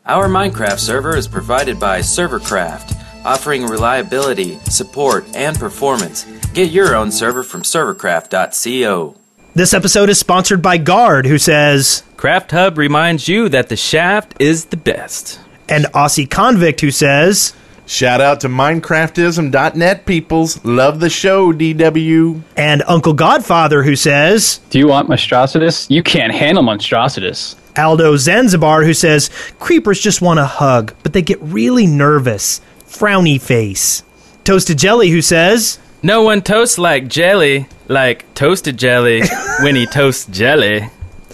Our Minecraft server is provided by Servercraft, offering reliability, support, and performance. Get your own server from servercraft.co. This episode is sponsored by Guard, who says, Craft Hub reminds you that the shaft is the best. And Aussie Convict, who says, shout out to Minecraftism.net peoples. Love the show, DW. And Uncle Godfather, who says, do you want Monstrositus? You can't handle Monstrositus. Aldo Zanzibar, who says, creepers just want a hug, but they get really nervous. Frowny face. Toasted Jelly, who says, no one toasts like jelly, like toasted jelly, when he toasts jelly.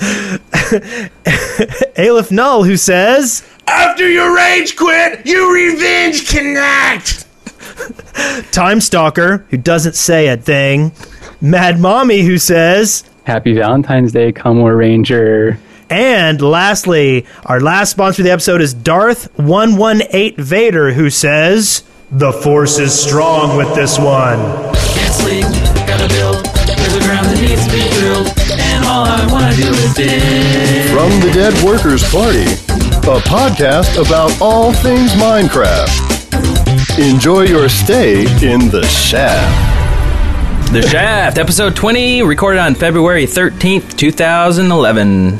Aleph Null, who says, after your rage quit, you revenge connect. Time Stalker, who doesn't say a thing. Mad Mommy, who says, happy Valentine's Day, Comor Ranger. And lastly, our last sponsor of the episode is Darth118 Vader, who says, the Force is strong with this one. Can't sleep, gotta build. There's a ground that needs to be drilled, and all I wanna do is dig. From the Dead Workers Party, a podcast about all things Minecraft. Enjoy your stay in the Shaft. The Shaft, episode 20, recorded on February 13th, 2011.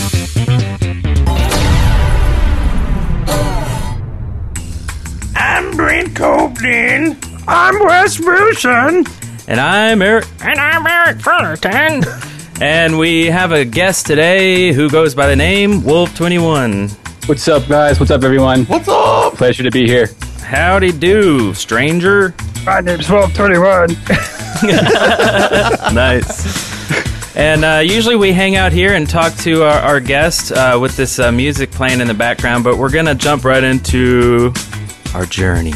I'm Brent Copeland. I'm Wes Wilson. And I'm Eric. And I'm Eric Fullerton. And we have a guest today who goes by the name Wolf21. What's up, guys? What's up, everyone? What's up? Pleasure to be here. Howdy do, stranger. My name's Wolf21. Nice. And usually we hang out here and talk to our guest with this music playing in the background, but we're going to jump right into our journey.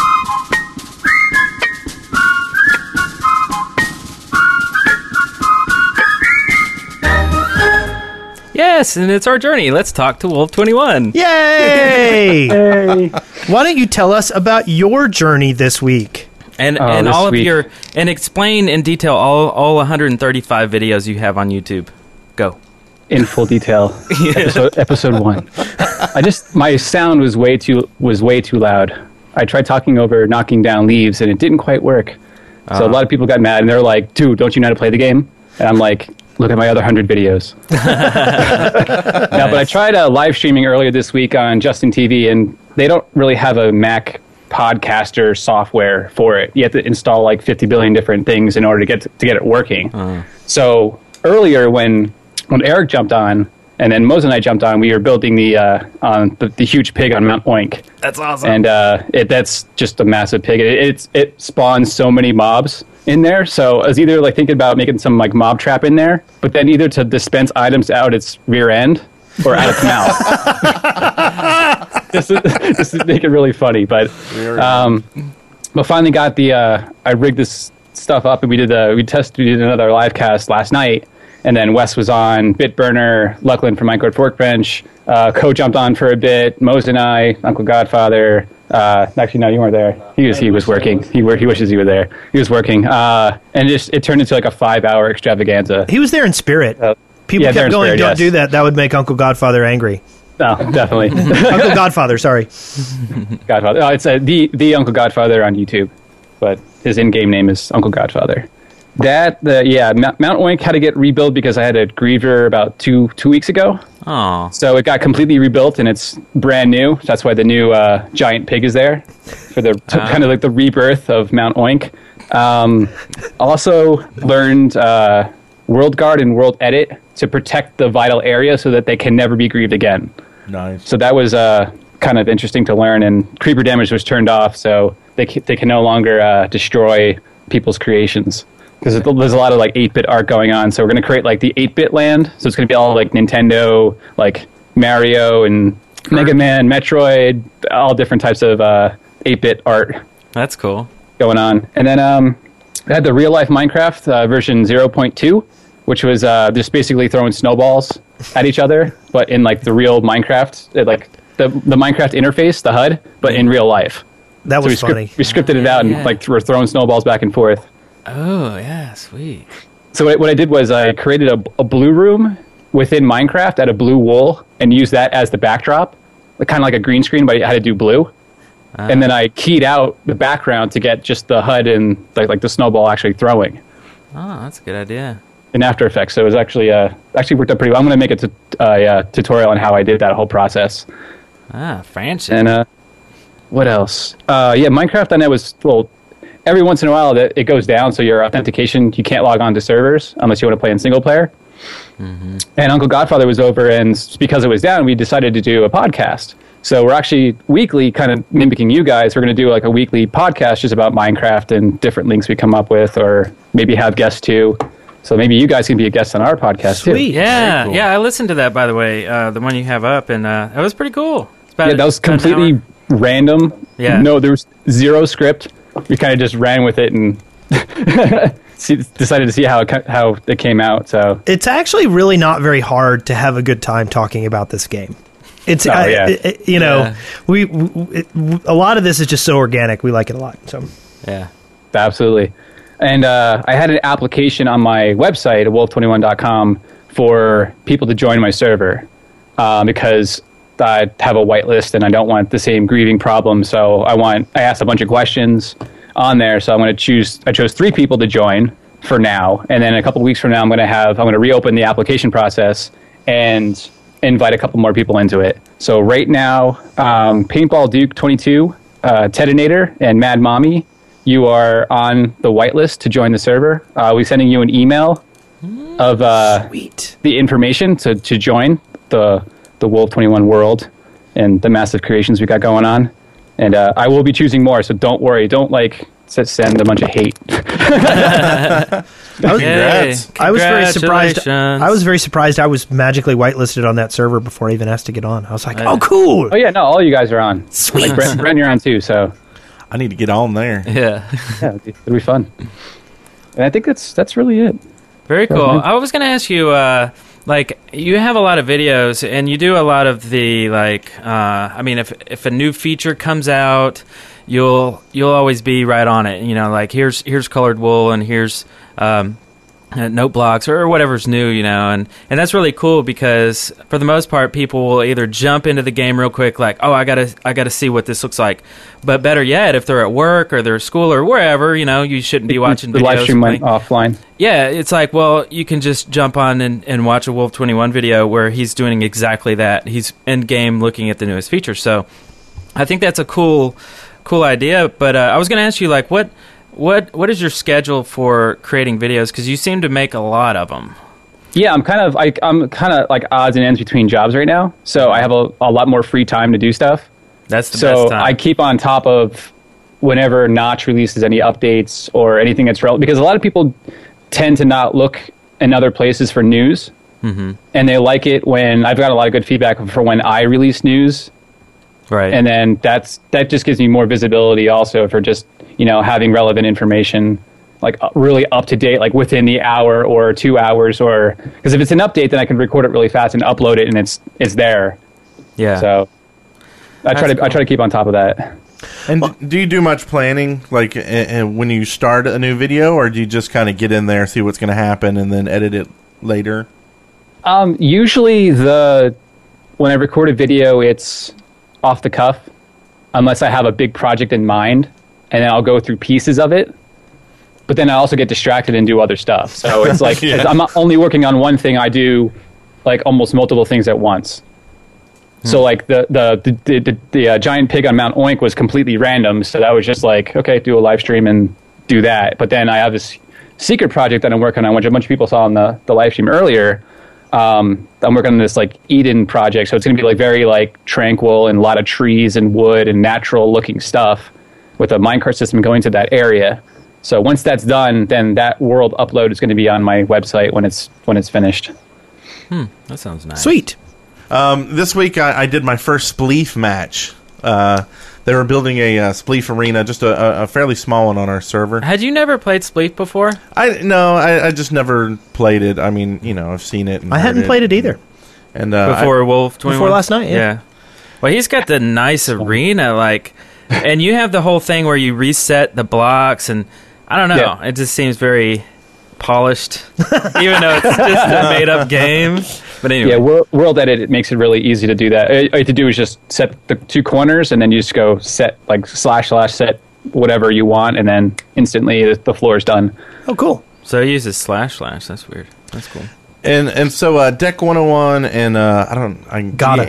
Yes, and it's our journey. Let's talk to Wolf21. Yay! Hey. Why don't you tell us about your journey this week? And this all of week. and explain in detail all 135 videos you have on YouTube. Go. In full detail. Episode 1. My sound was way too loud. I tried talking over knocking down leaves and it didn't quite work. So a lot of people got mad and they're like, dude, don't you know how to play the game? And I'm like, look at my other 100 videos. But I tried live streaming earlier this week on Justin TV, and they don't really have a Mac podcaster software for it. You have to install like 50 billion different things in order to get it working. So earlier when Eric jumped on, and then Mose and I jumped on, we were building the huge pig on Mount Oink. That's awesome. And that's just a massive pig. It spawns so many mobs in there, so I was either like thinking about making some like mob trap in there, but then either to dispense items out its rear end or out its mouth. This is make it really funny, but finally got the I rigged this stuff up and we did another live cast last night, and then Wes was on, Bitburner, Luckland from Minecraft Workbench, Co jumped on for a bit, Mose and I, Uncle Godfather. Actually, no, you weren't there. He was working. He wishes he were there. He was working. And it turned into like a 5-hour extravaganza. He was there in spirit. People kept going, spirit, don't yes. do that. That would make Uncle Godfather angry. No, definitely. Uncle Godfather, sorry. Godfather. Oh, it's the Uncle Godfather on YouTube, but his in-game name is Uncle Godfather. Mount Oink had to get rebuilt because I had a griever about two weeks ago. Oh. So it got completely rebuilt and it's brand new. That's why the new giant pig is there for the kind of like the rebirth of Mount Oink. Also learned World Guard and World Edit to protect the vital area so that they can never be grieved again. Nice. So that was kind of interesting to learn, and creeper damage was turned off, so they can no longer destroy people's creations. Because there's a lot of like 8-bit art going on, so we're going to create like the 8-bit land. So it's going to be all like Nintendo, like Mario and Mega Man, Metroid, all different types of 8-bit art. That's cool. Going on. And then I had the real life Minecraft version 0.2, which was just basically throwing snowballs at each other, but in like the real Minecraft, like the Minecraft interface, the HUD, but in real life. That was funny. We scripted it out and like we're throwing snowballs back and forth. Oh, yeah, sweet. So what I did was I created a blue room within Minecraft out of blue wool and used that as the backdrop. kind of like a green screen, but it had to do blue. And then I keyed out the background to get just the HUD and like the snowball actually throwing. Oh, that's a good idea. In After Effects, so it was actually worked out pretty well. I'm going to make a tutorial on how I did that whole process. Ah, fancy. And what else? Minecraft.net was, well, every once in a while that it goes down, so your authentication, you can't log on to servers unless you want to play in single player. And Uncle Godfather was over, and because it was down, we decided to do a podcast. So we're actually weekly kind of mimicking you guys. We're going to do like a weekly podcast just about Minecraft and different links we come up with, or maybe have guests too. So maybe you guys can be a guest on our podcast too. Sweet. Yeah, cool. yeah, I listened to that, by the way, the one you have up, and that was pretty cool. Yeah, that was completely random. Yeah. No, there was zero script. We kind of just ran with it and decided to see how it came out. So It's actually really not very hard to have a good time talking about this game. It's we a lot of this is just so organic. We like it a lot. So Yeah. absolutely. And I had an application on my website, wolf21.com, for people to join my server because I have a whitelist and I don't want the same grieving problem. So I asked a bunch of questions on there. So I chose 3 people to join for now. And then a couple of weeks from now, I'm going to reopen the application process and invite a couple more people into it. So right now, Paintball Duke 22, Tedinator, and Mad Mommy, you are on the whitelist to join the server. We're sending you an email of the information to join the Wolf 21 world and the massive creations we got going on. And I will be choosing more, so don't worry. Don't send a bunch of hate. Congrats. I was very surprised. Congratulations. I was very surprised. I was magically whitelisted on that server before I even asked to get on. I was like, "Oh, cool! Oh yeah, no, all you guys are on. Sweet." Like Brent, you're on too. So I need to get on there. Yeah. yeah, it'll be fun. And I think that's really it. Very cool. man. I was going to ask you, you have a lot of videos, and you do a lot of the, if a new feature comes out, you'll always be right on it. You know, like here's colored wool, and here's note blocks or whatever's new, and that's really cool because for the most part, people will either jump into the game real quick, like, oh, I gotta see what this looks like. But better yet, if they're at work or they're at school or wherever, you shouldn't be watching the videos. live stream went offline. Yeah, it's like, well, you can just jump on and watch a Wolf 21 video where he's doing exactly that. He's in game looking at the newest features. So I think that's a cool idea. But I was going to ask you, like, what is your schedule for creating videos? Because you seem to make a lot of them. Yeah, I'm kind of like odds and ends between jobs right now. So I have a lot more free time to do stuff. That's the best So time. I keep on top of whenever Notch releases any updates or anything that's relevant, because a lot of people tend to not look in other places for news, and they like it when I've got a lot of good feedback for when I release news, right? and then that just gives me more visibility also for just having relevant information, like really up to date, like within the hour or 2 hours, or because if it's an update, then I can record it really fast and upload it, and it's there. Yeah. So I try to keep on top of that. And do you do much planning, like when you start a new video, or do you just kind of get in there, see what's going to happen, and then edit it later? Usually when I record a video, it's off the cuff, unless I have a big project in mind, and then I'll go through pieces of it. But then I also get distracted and do other stuff. So it's like I'm not only working on one thing. I do like almost multiple things at once. So like the giant pig on Mount Oink was completely random. So that was just like, okay, do a live stream and do that. But then I have this secret project that I'm working on, which a bunch of people saw on the live stream earlier. I'm working on this like Eden project. So it's going to be like very like tranquil and a lot of trees and wood and natural looking stuff with a minecart system going to that area. So once that's done, then that world upload is going to be on my website when it's finished. That sounds nice. Sweet. This week I did my first Spleef match. They were building a Spleef arena, just a fairly small one on our server. Had you never played Spleef before? I just never played it. I mean, I've seen it. And I hadn't played it either. And Before Wolf 21? Before last night, yeah. Well, he's got the nice arena, and you have the whole thing where you reset the blocks, and I don't know. Yeah. It just seems very polished, even though it's just a made-up game. But anyway. Yeah, World Edit, it makes it really easy to do that. All you have to do is just set the 2 corners, and then you just go set, like, / set whatever you want, and then instantly the floor is done. Oh, cool. So he uses // That's weird. That's cool. And so Deck 101 and Gotta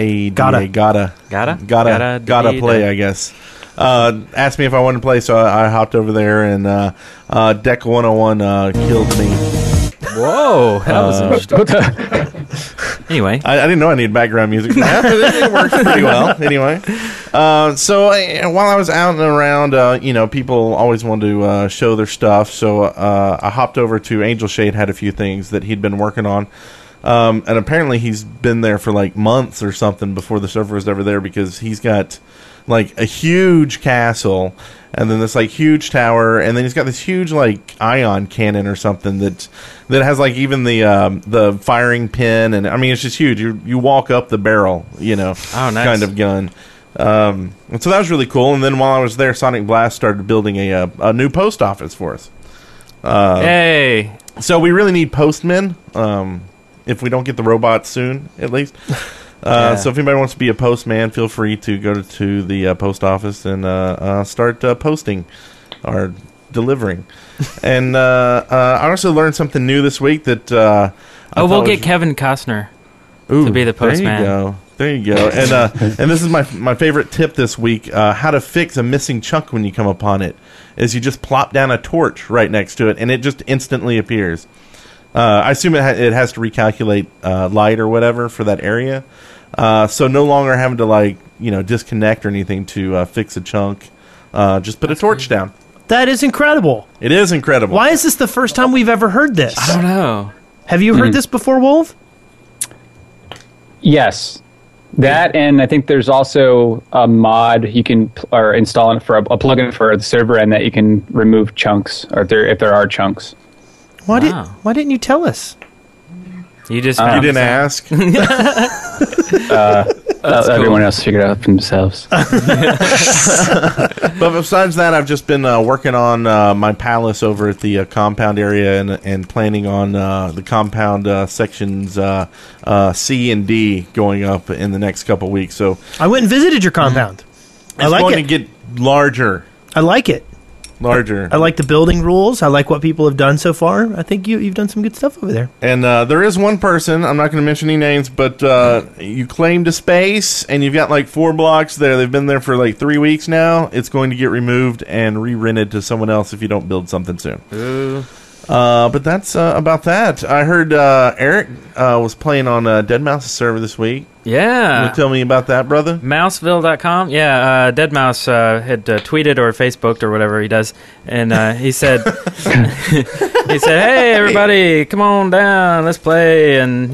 play, I guess. Asked me if I wanted to play, so I hopped over there, and Deck 101 killed me. Whoa, that was interesting. Anyway, I didn't know I needed background music. It works pretty well. Anyway, so while I was out and around, people always wanted to show their stuff. So I hopped over to Angel Shade, had a few things that he'd been working on. And apparently he's been there for like months or something before the server was ever there, because he's got like a huge castle and then this like huge tower, and then he's got this huge like ion cannon or something that has like even the firing pin, and I mean it's just huge. You walk up the barrel, nice. kind of gun. And so that was really cool. And then while I was there, Sonic Blast started building a new post office for us. Hey! So we really need postmen. If we don't get the robots soon, at least. So if anybody wants to be a postman, feel free to go to the post office and start posting or delivering. And I also learned something new this week that we'll get Kevin Costner to be the postman. There you go. And this is my favorite tip this week. How to fix a missing chunk when you come upon it is you just plop down a torch right next to it, and it just instantly appears. I assume it has to recalculate light or whatever for that area. So no longer having to disconnect or anything to fix a chunk. Just put a torch down. That is incredible. It is incredible. Why is this the first time we've ever heard this? I don't know. Have you heard this before, Wolf? Yes. That, and I think there's also a mod you can install for a plugin for the server, and that you can remove chunks, or if there are chunks. Why didn't you tell us? You just you didn't ask. Everyone else figured it out for themselves. But besides that, I've just been working on my palace over at the compound area, and planning on the compound sections C and D going up in the next couple weeks. So I went and visited your compound. I like going to get larger. I like it. Larger. I like the building rules. I like what people have done so far. I think you've done some good stuff over there. And there is one person, I'm not going to mention any names, but you claimed a space, and you've got like 4 blocks there. They've been there for like 3 weeks now. It's going to get removed and re-rented to someone else if you don't build something soon. Ooh. But that's about that. I heard Eric was playing on Deadmau5's server this week. Yeah. Can you tell me about that, brother? Mouseville.com. Yeah, Deadmau5 had tweeted or Facebooked or whatever he does, and he said, "Hey, everybody, come on down, let's play, and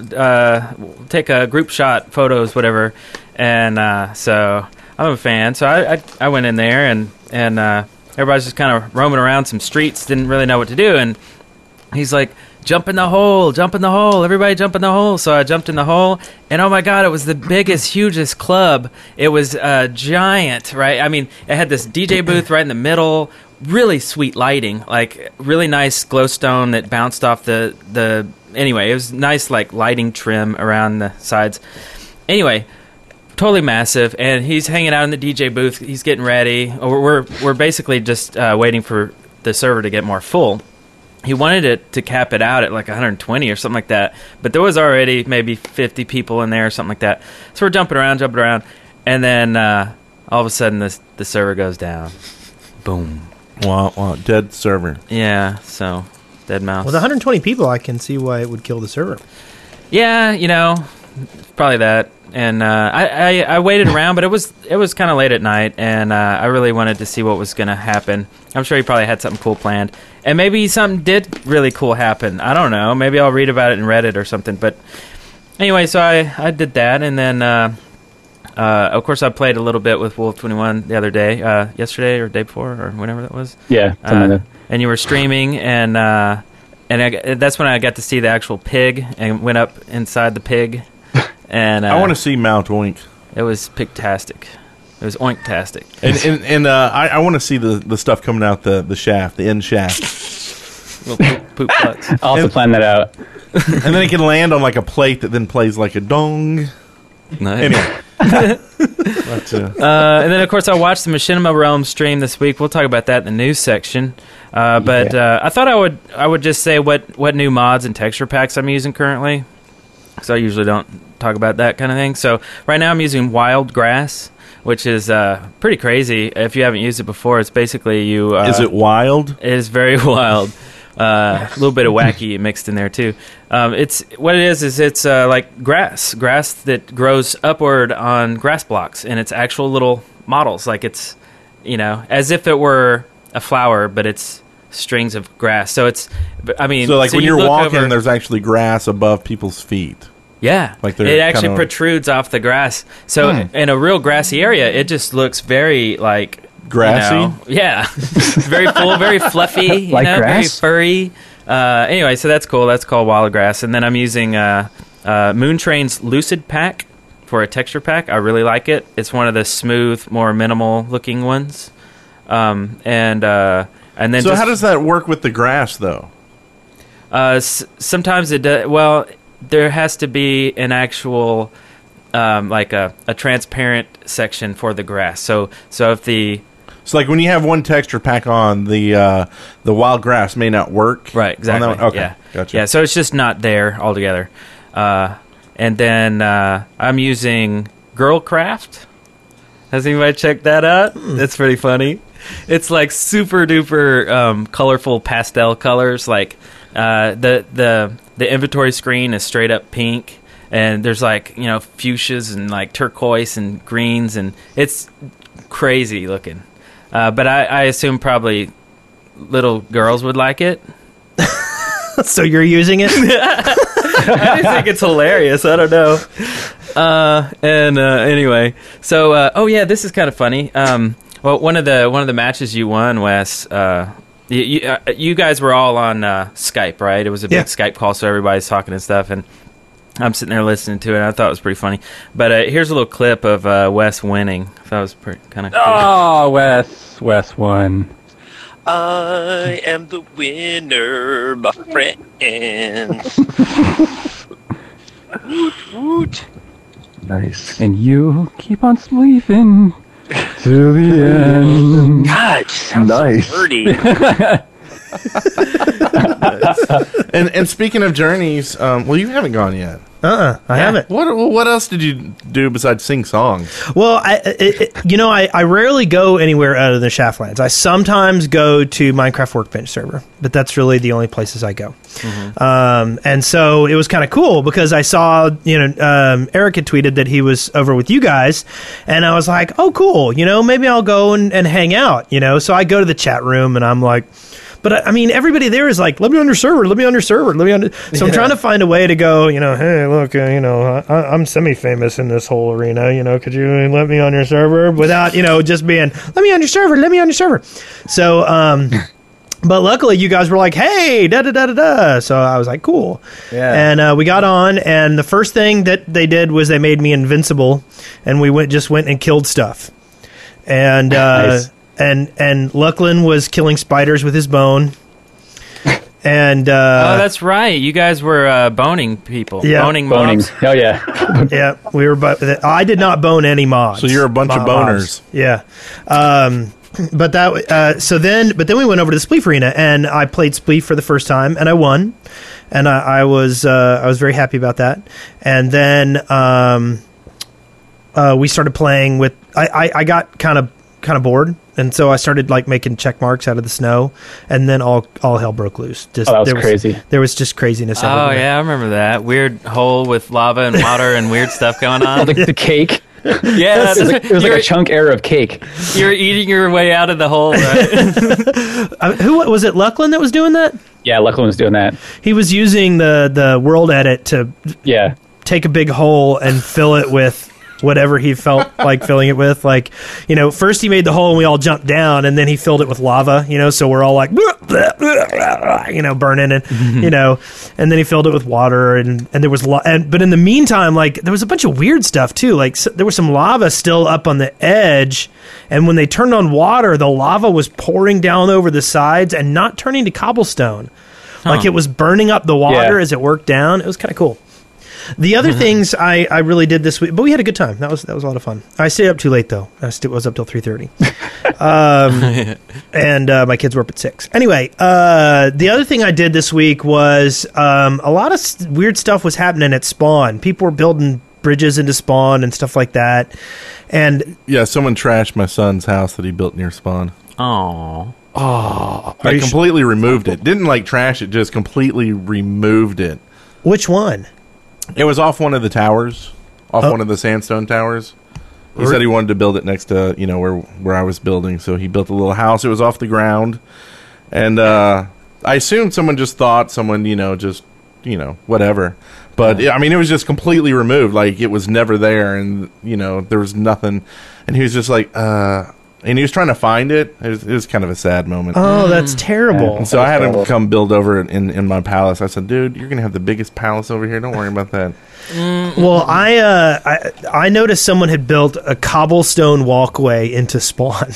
take a group shot, photos, whatever." And so I'm a fan, so I went in there, and everybody's just kind of roaming around some streets, didn't really know what to do, and he's like, jump in the hole, everybody jump in the hole. So I jumped in the hole, and oh my God, it was the biggest, hugest club. It was giant, right? I mean, it had this DJ booth right in the middle, really sweet lighting, like really nice glowstone that bounced off the anyway, it was nice like lighting trim around the sides. Anyway, totally massive, and he's hanging out in the DJ booth. He's getting ready. We're basically just waiting for the server to get more full. He wanted it to cap it out at like 120 or something like that, but there was already maybe 50 people in there or something like that. So we're jumping around, and then all of a sudden the server goes down. Boom. Wow, dead server. Yeah, so Deadmau5. With 120 people, I can see why it would kill the server. Yeah, probably that. And I waited around, but it was kind of late at night, and I really wanted to see what was going to happen. I'm sure he probably had something cool planned. And maybe something did really cool happen. I don't know. Maybe I'll read about it in Reddit or something. But anyway, so I did that, and then of course I played a little bit with Wolf21 the other day, yesterday or day before or whenever that was. Yeah, and you were streaming, and that's when I got to see the actual pig and went up inside the pig. And I want to see Mount Oink. It was pigtastic. It was oinktastic. And I want to see the stuff coming out the shaft, the end shaft. Little poop butts. I'll have to plan that out. And then it can land on like a plate that then plays like a dong. Nice. Anyway. And then, of course, I watched the Machinima Realm stream this week. We'll talk about that in the news section. But I thought I would just say what new mods and texture packs I'm using currently, because I usually don't talk about that kind of thing. So right now I'm using Wild Grass, which is pretty crazy. If you haven't used it before, it's basically you... is it wild? It is very wild. A little bit of wacky mixed in there too. It's what it is it's like grass that grows upward on grass blocks, and it's actual little models, like it's, you know, as if it were a flower, but it's strings of grass. So it's, I mean, so like when you you're walking, over, there's actually grass above people's feet. Yeah, like it actually protrudes off the grass. So in a real grassy area, it just looks very like grassy. You know, yeah, very full, very fluffy, like grass? very furry. Anyway, so that's cool. That's called Wild Grass. And then I'm using Moontrain's Lucid Pack for a texture pack. I really like it. It's one of the smooth, more minimal looking ones. And then so how does that work with the grass though? Sometimes it does. Well, there has to be an actual like a transparent section for the grass. So if the So like when you have one texture pack on, the wild grass may not work. Right, exactly. Okay, yeah. Gotcha. Yeah, so it's just not there altogether. And then I'm using Girlcraft. Has anybody checked that out? It's pretty funny. It's like super duper colorful pastel colors. Like the inventory screen is straight up pink. And there's like, you know, fuchsias and like turquoise and greens, and it's crazy looking. But I assume probably little girls would like it. So you're using it? I just think it's hilarious. I don't know. Anyway, so oh yeah, this is kind of funny. Well, one of the matches you won, Wes. You guys were all on Skype, right? It was a big Skype call, so everybody's talking and stuff, and I'm sitting there listening to it, and I thought it was pretty funny. But here's a little clip of Wes winning. I thought it was pretty kind of cool. Oh, Wes won. I am the winner, my friends. Woot, woot. Nice. And you keep on sleeping till the end. God, sounds nice. dirty. And speaking of journeys, well, you haven't gone yet. I haven't. What else did you do besides sing songs? Well, I rarely go anywhere out of the Shaftlands. I sometimes go to Minecraft Workbench server, but that's really the only places I go. Mm-hmm. And so it was kind of cool because I saw, Eric had tweeted that he was over with you guys, and I was like, oh, cool. Maybe I'll go and hang out. So I go to the chat room, and I'm like. But, I mean, everybody there is like, let me on your server, let me on your server, let me on... So I'm trying to find a way to go, hey, look, I'm semi-famous in this whole arena, could you let me on your server? Without, just being, let me on your server, let me on your server. So, but luckily you guys were like, hey, da-da-da-da-da. So I was like, cool. Yeah. And we got on, and the first thing that they did was they made me invincible, and we just went and killed stuff. And... nice. And Lucklin was killing spiders with his bone. And oh, that's right. You guys were boning people. Yeah, boning mobs. Oh yeah, yeah. We were. I did not bone any mods. So you're a bunch of boners. Mobs. Yeah. But that. So then we went over to the Spleef Arena, and I played Spleef for the first time, and I won, and I was very happy about that. And then we started playing with. I got kind of bored. And so I started like making check marks out of the snow, and then all hell broke loose. That was crazy. There was just craziness. Oh yeah, I remember that weird hole with lava and water and weird stuff going on. The cake. Yeah, it was like a chunk error of cake. You're eating your way out of the hole, right? Who was it? Lucklin that was doing that? Yeah, Lucklin was doing that. He was using the world edit to take a big hole and fill it with whatever he felt like filling it with. Like, first he made the hole and we all jumped down, and then he filled it with lava, so we're all like, burning it, and then he filled it with water, and there was, but in the meantime, like, there was a bunch of weird stuff too. Like, there was some lava still up on the edge, and when they turned on water, the lava was pouring down over the sides and not turning to cobblestone. Like it was burning up the water as it worked down. It was kind of cool. The other things I really did this week, but we had a good time. That was a lot of fun. I stayed up too late though. I was up till 3:30, and my kids were up at 6. Anyway, the other thing I did this week was a lot of weird stuff was happening at Spawn. People were building bridges into Spawn and stuff like that. And yeah, someone trashed my son's house that he built near Spawn. Oh. They completely removed it. Didn't like trash it, just completely removed it. Which one? It was off one of the towers, one of the sandstone towers. He said he wanted to build it next to, where I was building, so he built a little house. It was off the ground, and I assumed someone just thought someone, whatever. But I mean, it was just completely removed, like it was never there, and there was nothing. And he was just like, and he was trying to find it. It was kind of a sad moment. Oh, that's terrible. And so I had him come build over it in my palace. I said, dude, you're going to have the biggest palace over here. Don't worry about that. Well, I noticed someone had built a cobblestone walkway into Spawn.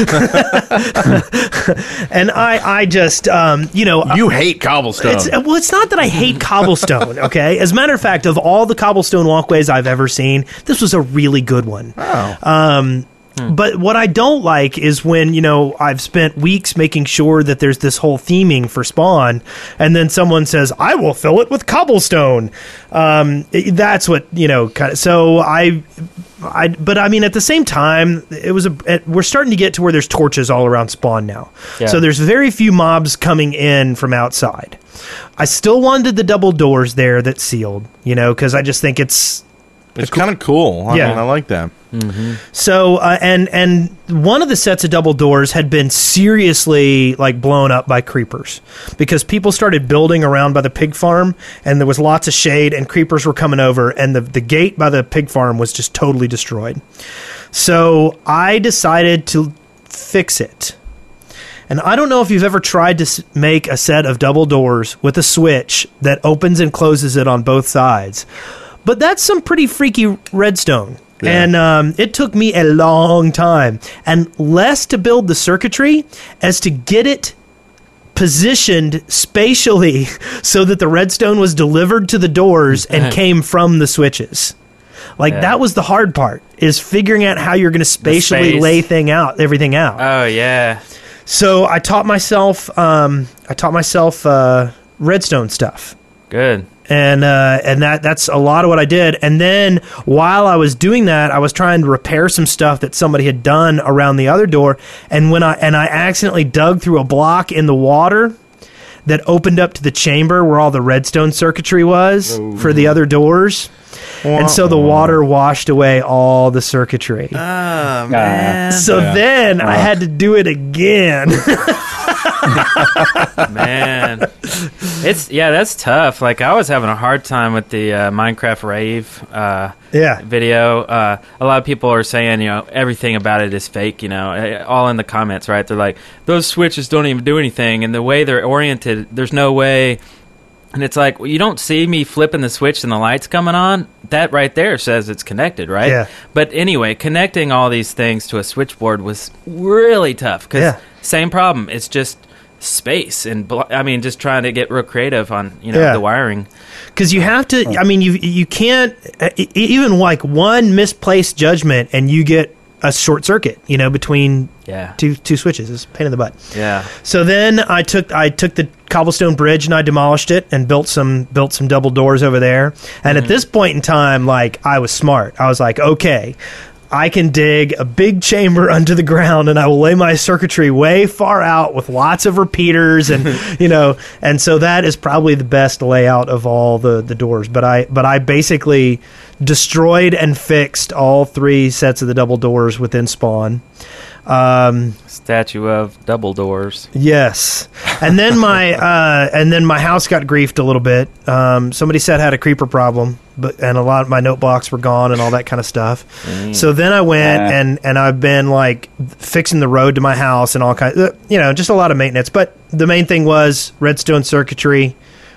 And I just, You hate cobblestone. It's not that I hate cobblestone, okay? As a matter of fact, of all the cobblestone walkways I've ever seen, this was a really good one. Oh. But what I don't like is when, I've spent weeks making sure that there's this whole theming for Spawn, and then someone says, I will fill it with cobblestone. That's what, kind of, so but I mean, at the same time, we're starting to get to where there's torches all around Spawn now. Yeah. So there's very few mobs coming in from outside. I still wanted the double doors there that's sealed, because I just think it's kind of cool. I mean, I like that. Mm-hmm. So, and one of the sets of double doors had been seriously blown up by creepers because people started building around by the pig farm, and there was lots of shade, and creepers were coming over, and the gate by the pig farm was just totally destroyed. So I decided to fix it. And I don't know if you've ever tried to make a set of double doors with a switch that opens and closes it on both sides. But that's some pretty freaky redstone. Yeah. And it took me a long time. And less to build the circuitry as to get it positioned spatially so that the redstone was delivered to the doors and came from the switches. That was the hard part, is figuring out how you're going to spatially lay everything out. Oh, yeah. So I taught myself redstone stuff. Good. And that's a lot of what I did. And then while I was doing that, I was trying to repair some stuff that somebody had done around the other door. And I accidentally dug through a block in the water that opened up to the chamber where all the redstone circuitry was for the other doors. And so the water washed away all the circuitry. Oh, man. So then I had to do it again. Man, that's tough. I was having a hard time with the Minecraft rave video. A lot of people are saying, everything about it is fake, all in the comments, right? They're like, those switches don't even do anything, and the way they're oriented, there's no way. And it's like, well, you don't see me flipping the switch and the lights coming on. That right there says it's connected, right? Yeah. But anyway, connecting all these things to a switchboard was really tough because same problem. It's just space and just trying to get real creative on the wiring. Because you have to. I mean, you can't even one misplaced judgment and you get a short circuit, between two switches. It's a pain in the butt. Yeah. So then I took the cobblestone bridge and I demolished it and built some double doors over there. And at this point in time, I was smart. I was like, okay, I can dig a big chamber under the ground and I will lay my circuitry way far out with lots of repeaters and and so that is probably the best layout of all the doors. But I basically destroyed and fixed all 3 sets of the double doors within Spawn. Statue of double doors. Yes, and then my house got griefed a little bit. Somebody said I had a creeper problem, and a lot of my note blocks were gone and all that kind of stuff. So then I went and I've been fixing the road to my house and all kinds, just a lot of maintenance. But the main thing was redstone circuitry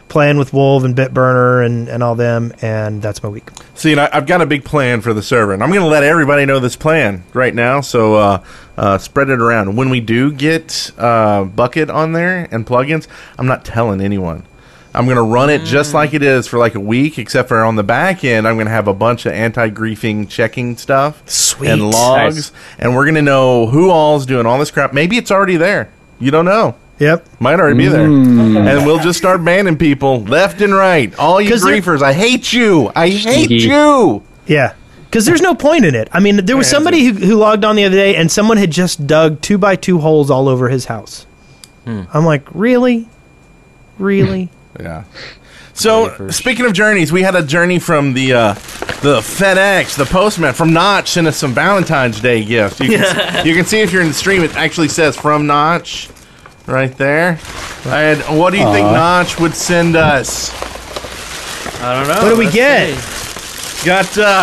playing with Wolf and Bitburner and all them, and that's my week. See, and I've got a big plan for the server, and I'm going to let everybody know this plan right now, so spread it around. When we do get Bucket on there and plugins, I'm not telling anyone. I'm going to run it just like it is for like a week, except for on the back end, I'm going to have a bunch of anti-griefing checking stuff. Sweet. And logs, and we're going to know who all's doing all this crap. Maybe it's already there. You don't know. Yep. Might already be there. And we'll just start banning people left and right. All you griefers, I hate you. I hate you. Yeah. Because there's no point in it. I mean, there was somebody who logged on the other day, and someone had just dug 2x2 holes all over his house. I'm like, really? Really? Yeah. So, speaking of journeys, we had a journey from the FedEx, the postman, from Notch, sent us some Valentine's Day gifts. You can see if you're in the stream, it actually says from Notch right there. And what do you think Notch would send us? I don't know. What do we get? Got,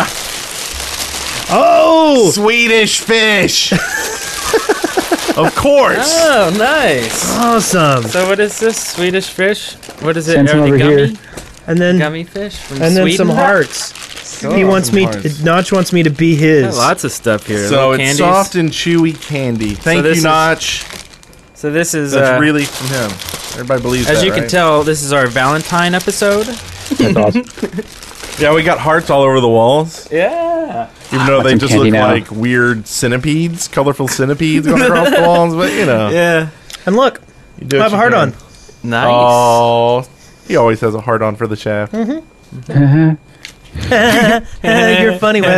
Swedish fish. Of course. Oh, nice. Awesome. So what is this? Swedish fish? What is it? Send some over gummy? here. And then Gummy fish from and then Sweden? some hearts. Cool. He wants me. Notch wants me to be his. Got lots of stuff here. So Little it's candies. soft and chewy candy. Thank you, Notch. So this is That's really from him. Everybody believes that, as you can right? tell, this is our Valentine episode. That's awesome. Yeah, we got hearts all over the walls. Yeah. Even though they some just candy look now. like weird centipedes, colorful centipedes going across the walls, but you know. Yeah. And look, You do I what have a you heart can. on. Nice. Oh, he always has a heart on for the shaft. You're funny, Wes.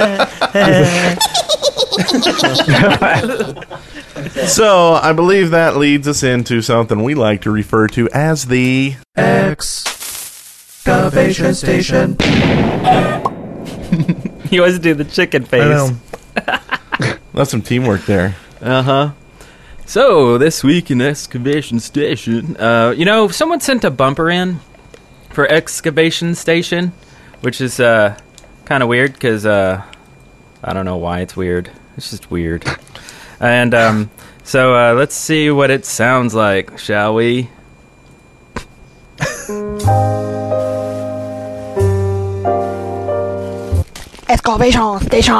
So, I believe that leads us into something we like to refer to as the Excavation station. You always do the chicken I face. know. That's some teamwork there. Uh-huh. So, this week in Excavation Station, someone sent a bumper in for Excavation Station, which is kind of weird because I don't know why it's weird. It's just weird. And so let's see what it sounds like, shall we? Excavation station.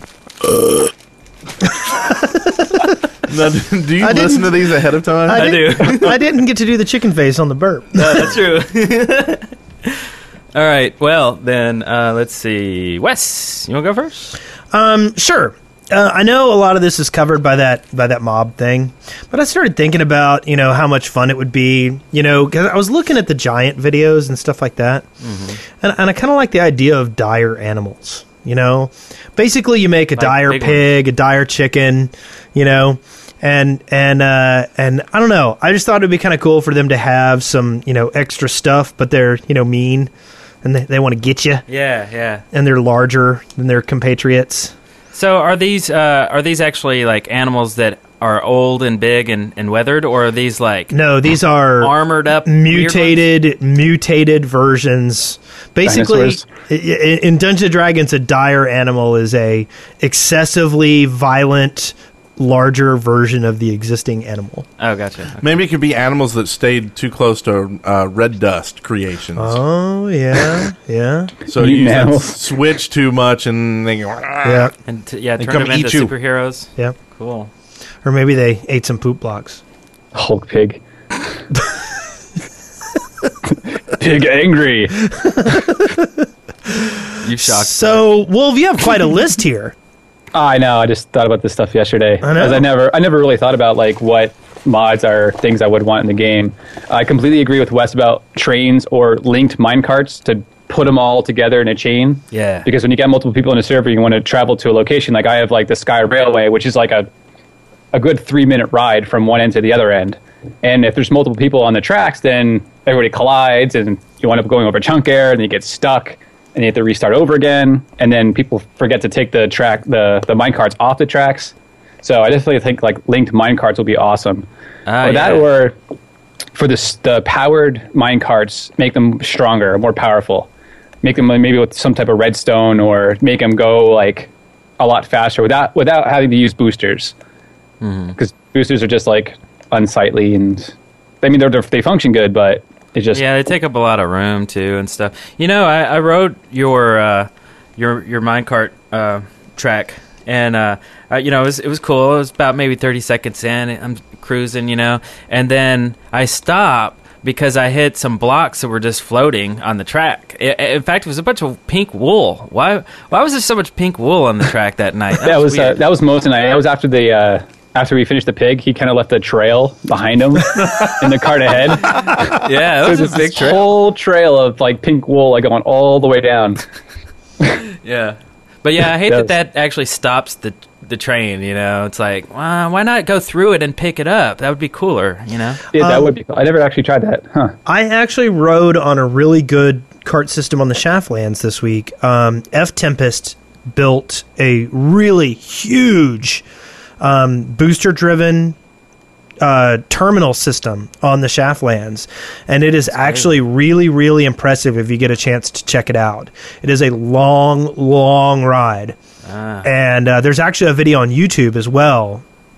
Now, do you listen to these ahead of time? I do. I didn't get to do the chicken face on the burp. No, that's true. All right. Well, then let's see. Wes, you want to go first? Sure. I know a lot of this is covered by that mob thing, but I started thinking about how much fun it would be. Because I was looking at the giant videos and stuff like that, and I kind of like the idea of dire animals. Basically you make a dire big pig, a dire chicken, and I don't know. I just thought it'd be kind of cool for them to have some extra stuff, but they're mean and they want to get you. Yeah. And they're larger than their compatriots. So are these actually like animals that are old and big and weathered, or are these like No, these are armored up mutated versions. Basically, Dinosaurs. in Dungeons and Dragons, a dire animal is a excessively violent, larger version of the existing animal. Oh, gotcha. Okay. Maybe it could be animals that stayed too close to red dust creations. Oh yeah, yeah, So Mutant you animals. switch too much and they go, yeah, And turn come them into eat you. superheroes. yeah. Cool. Or maybe they ate some poop blocks. Hulk pig. Pig angry. You shocked. So, Wolf, you have quite a list here. I know. I just thought about this stuff yesterday. I know. As I never really thought about like what mods are things I would want in the game. I completely agree with Wes about trains or linked minecarts to put them all together in a chain. Yeah. Because when you get multiple people in a server, you want to travel to a location. Like I have like the Sky Railway, which is like a good 3-minute ride from one end to the other end. And if there's multiple people on the tracks, then everybody collides and you wind up going over chunk air and you get stuck and you have to restart over again. And then people forget to take the minecarts off the tracks. So I definitely think like linked minecarts will be awesome. Or for the powered minecarts, make them stronger, more powerful. Make them maybe with some type of redstone or make them go like a lot faster without having to use boosters. Because boosters are just like unsightly and they function good, but It's just they take up a lot of room too and stuff. You know, I rode your minecart track, and you know, it was cool. It was about maybe 30 seconds in. I'm cruising, you know, and then I stopped because I hit some blocks that were just floating on the track. In fact, it was a bunch of pink wool. Why was there so much pink wool on the track that night? that was most of the night. That was after the. After we finished the pig, he kind of left a trail behind him in the cart ahead. Yeah, it was a big trail. Whole trail of like pink wool, like going all the way down. Yeah, but yeah, I hate that actually stops the train. You know, it's like, why not go through it and pick it up? That would be cooler. You know, yeah, that would be cool. I never actually tried that. Huh? I actually rode on a really good cart system on the Shaftlands this week. F Tempest built a really huge booster-driven terminal system on the Shaftlands, and it is actually really, really impressive if you get a chance to check it out. It is a long, long ride, and there's actually a video on YouTube as well,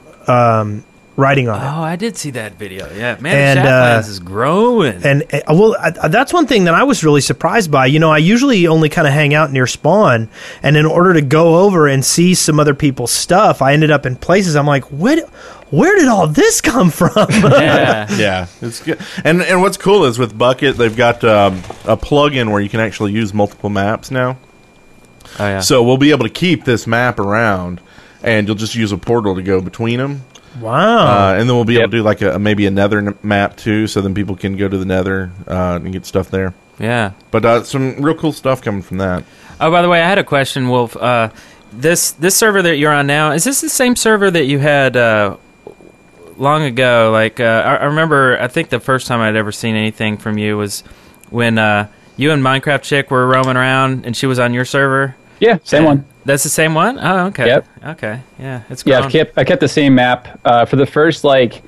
riding on it. Oh, I did see that video. Yeah, man, the Shaftlands is growing. And that's one thing that I was really surprised by. You know, I usually only kind of hang out near spawn, and in order to go over and see some other people's stuff, I ended up in places I'm like, where did all this come from? Yeah, it's good. And what's cool is with Bucket, they've got a plug-in where you can actually use multiple maps now. Oh yeah. So we'll be able to keep this map around, and you'll just use a portal to go between them. Wow. And then we'll be able to do like maybe a nether map too, so then people can go to the nether and get stuff there. Yeah. But some real cool stuff coming from that. Oh, by the way, I had a question, Wolf. This server that you're on now, is this the same server that you had long ago? Like, I remember, I think the first time I'd ever seen anything from you was when you and Minecraft Chick were roaming around, and she was on your server. Yeah, same one. That's the same one? Oh, okay. Yep. Okay, yeah, it's grown. Yeah, I kept the same map for the first,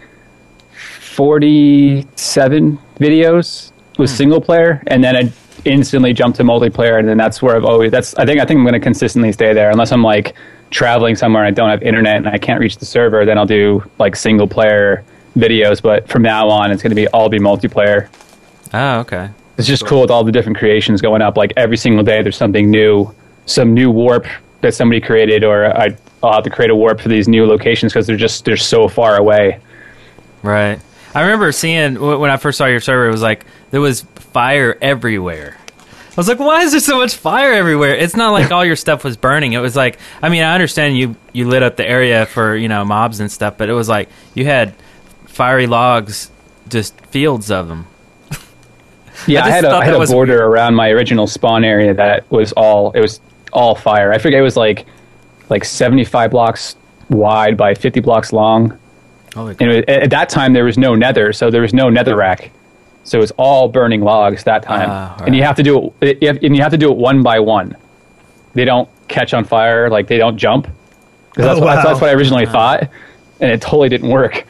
47 videos was single player, and then I instantly jumped to multiplayer, and then that's where I think I'm going to consistently stay there, unless I'm, traveling somewhere and I don't have internet and I can't reach the server, then I'll do, single player videos, but from now on, it's going to all be multiplayer. Oh, okay. It's just cool with all the different creations going up. Every single day, there's something new, some new warp that somebody created, or I'll have to create a warp for these new locations because they're so far away. Right. I remember seeing when I first saw your server, it was there was fire everywhere. I was like, why is there so much fire everywhere? It's not like all your stuff was burning. It was I understand you lit up the area for mobs and stuff, but it was you had fiery logs, just fields of them. Yeah, I had a border around my original spawn area that was all fire. I forget, it was like 75 blocks wide by 50 blocks long. And at that time there was no nether, so there was no netherrack, so it was all burning logs that time. Right. And you have to do it one by one. They don't catch on fire, they don't jump. That's what I originally thought, and it totally didn't work.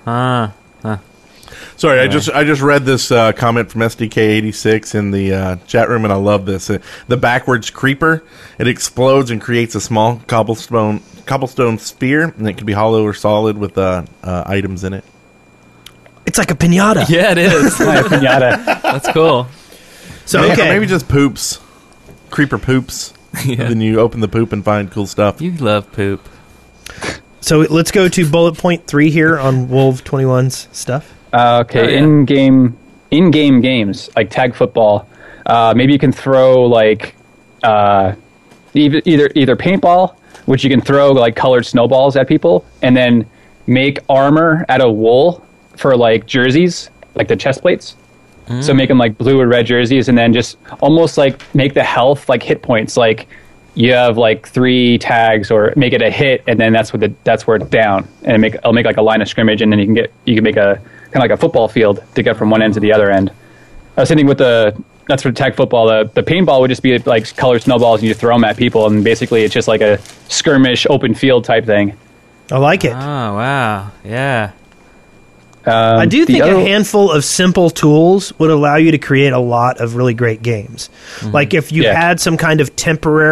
Sorry, I just read this comment from SDK86 in the chat room, and I love this. The backwards creeper, it explodes and creates a small cobblestone sphere, and it can be hollow or solid with items in it. It's like a piñata. Yeah, it is. Like a piñata. That's cool. So maybe just poops, creeper poops. Yeah. Then you open the poop and find cool stuff. You love poop. So let's go to bullet point 3 here on Wolf 21's stuff. Okay, Oh, yeah. in-game games like tag football. Maybe you can throw either paintball, which you can throw colored snowballs at people, and then make armor out of wool for jerseys, the chest plates. So make them blue or red jerseys, and then just almost make the health hit points. You have 3 tags, or make it a hit, and then that's where it's down, and I'll make a line of scrimmage, and then you can make a kind of like a football field to get from one end to the other end. I was thinking that's for tag football. The paintball would just be colored snowballs, and you throw them at people, and basically it's just a skirmish, open field type thing. I like it. Oh, wow. Yeah. I do think a handful of simple tools would allow you to create a lot of really great games. Mm-hmm. If you had some kind of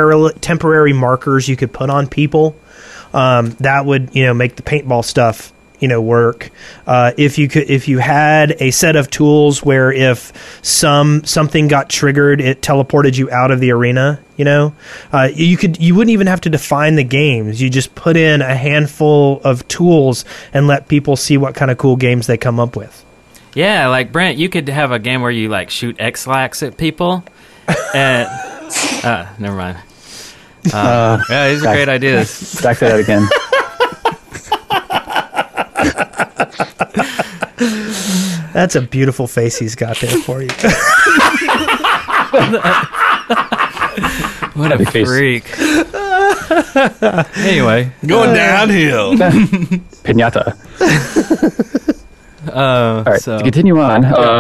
temporary markers you could put on people, that would make the paintball stuff work. If you had a set of tools where if something got triggered, it teleported you out of the arena. You wouldn't even have to define the games. You just put in a handful of tools and let people see what kind of cool games they come up with. Yeah, like Brent, you could have a game where you like shoot X-lax at people. And never mind. Yeah, these are great ideas. Back to that again. That's a beautiful face he's got there for you. What a freak. Anyway. Going downhill. Pinata. All right, to continue on.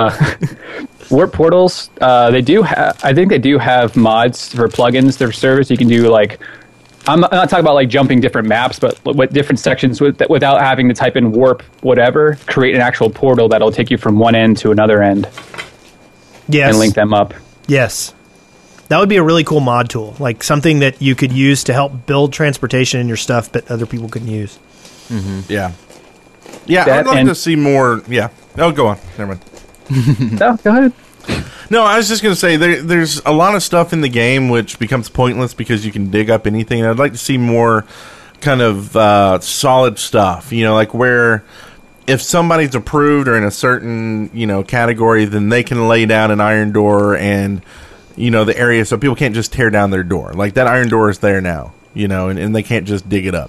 Warp portals, I think they do have mods for plugins, their servers. You can do like, I'm not talking about like jumping different maps, but with different sections without having to type in warp whatever, create an actual portal that'll take you from one end to another end. Yes. And link them up. Yes. That would be a really cool mod tool, like something that you could use to help build transportation in your stuff, but other people couldn't use. Mm-hmm. Yeah. Yeah, I'd like to see more. Yeah. Oh, go on. Never mind. No, go ahead. No, I was just going to say there's a lot of stuff in the game which becomes pointless because you can dig up anything. And I'd like to see more kind of solid stuff, like where if somebody's approved or in a certain, category, then they can lay down an iron door and, the area so people can't just tear down their door. Like that iron door is there now, and they can't just dig it up.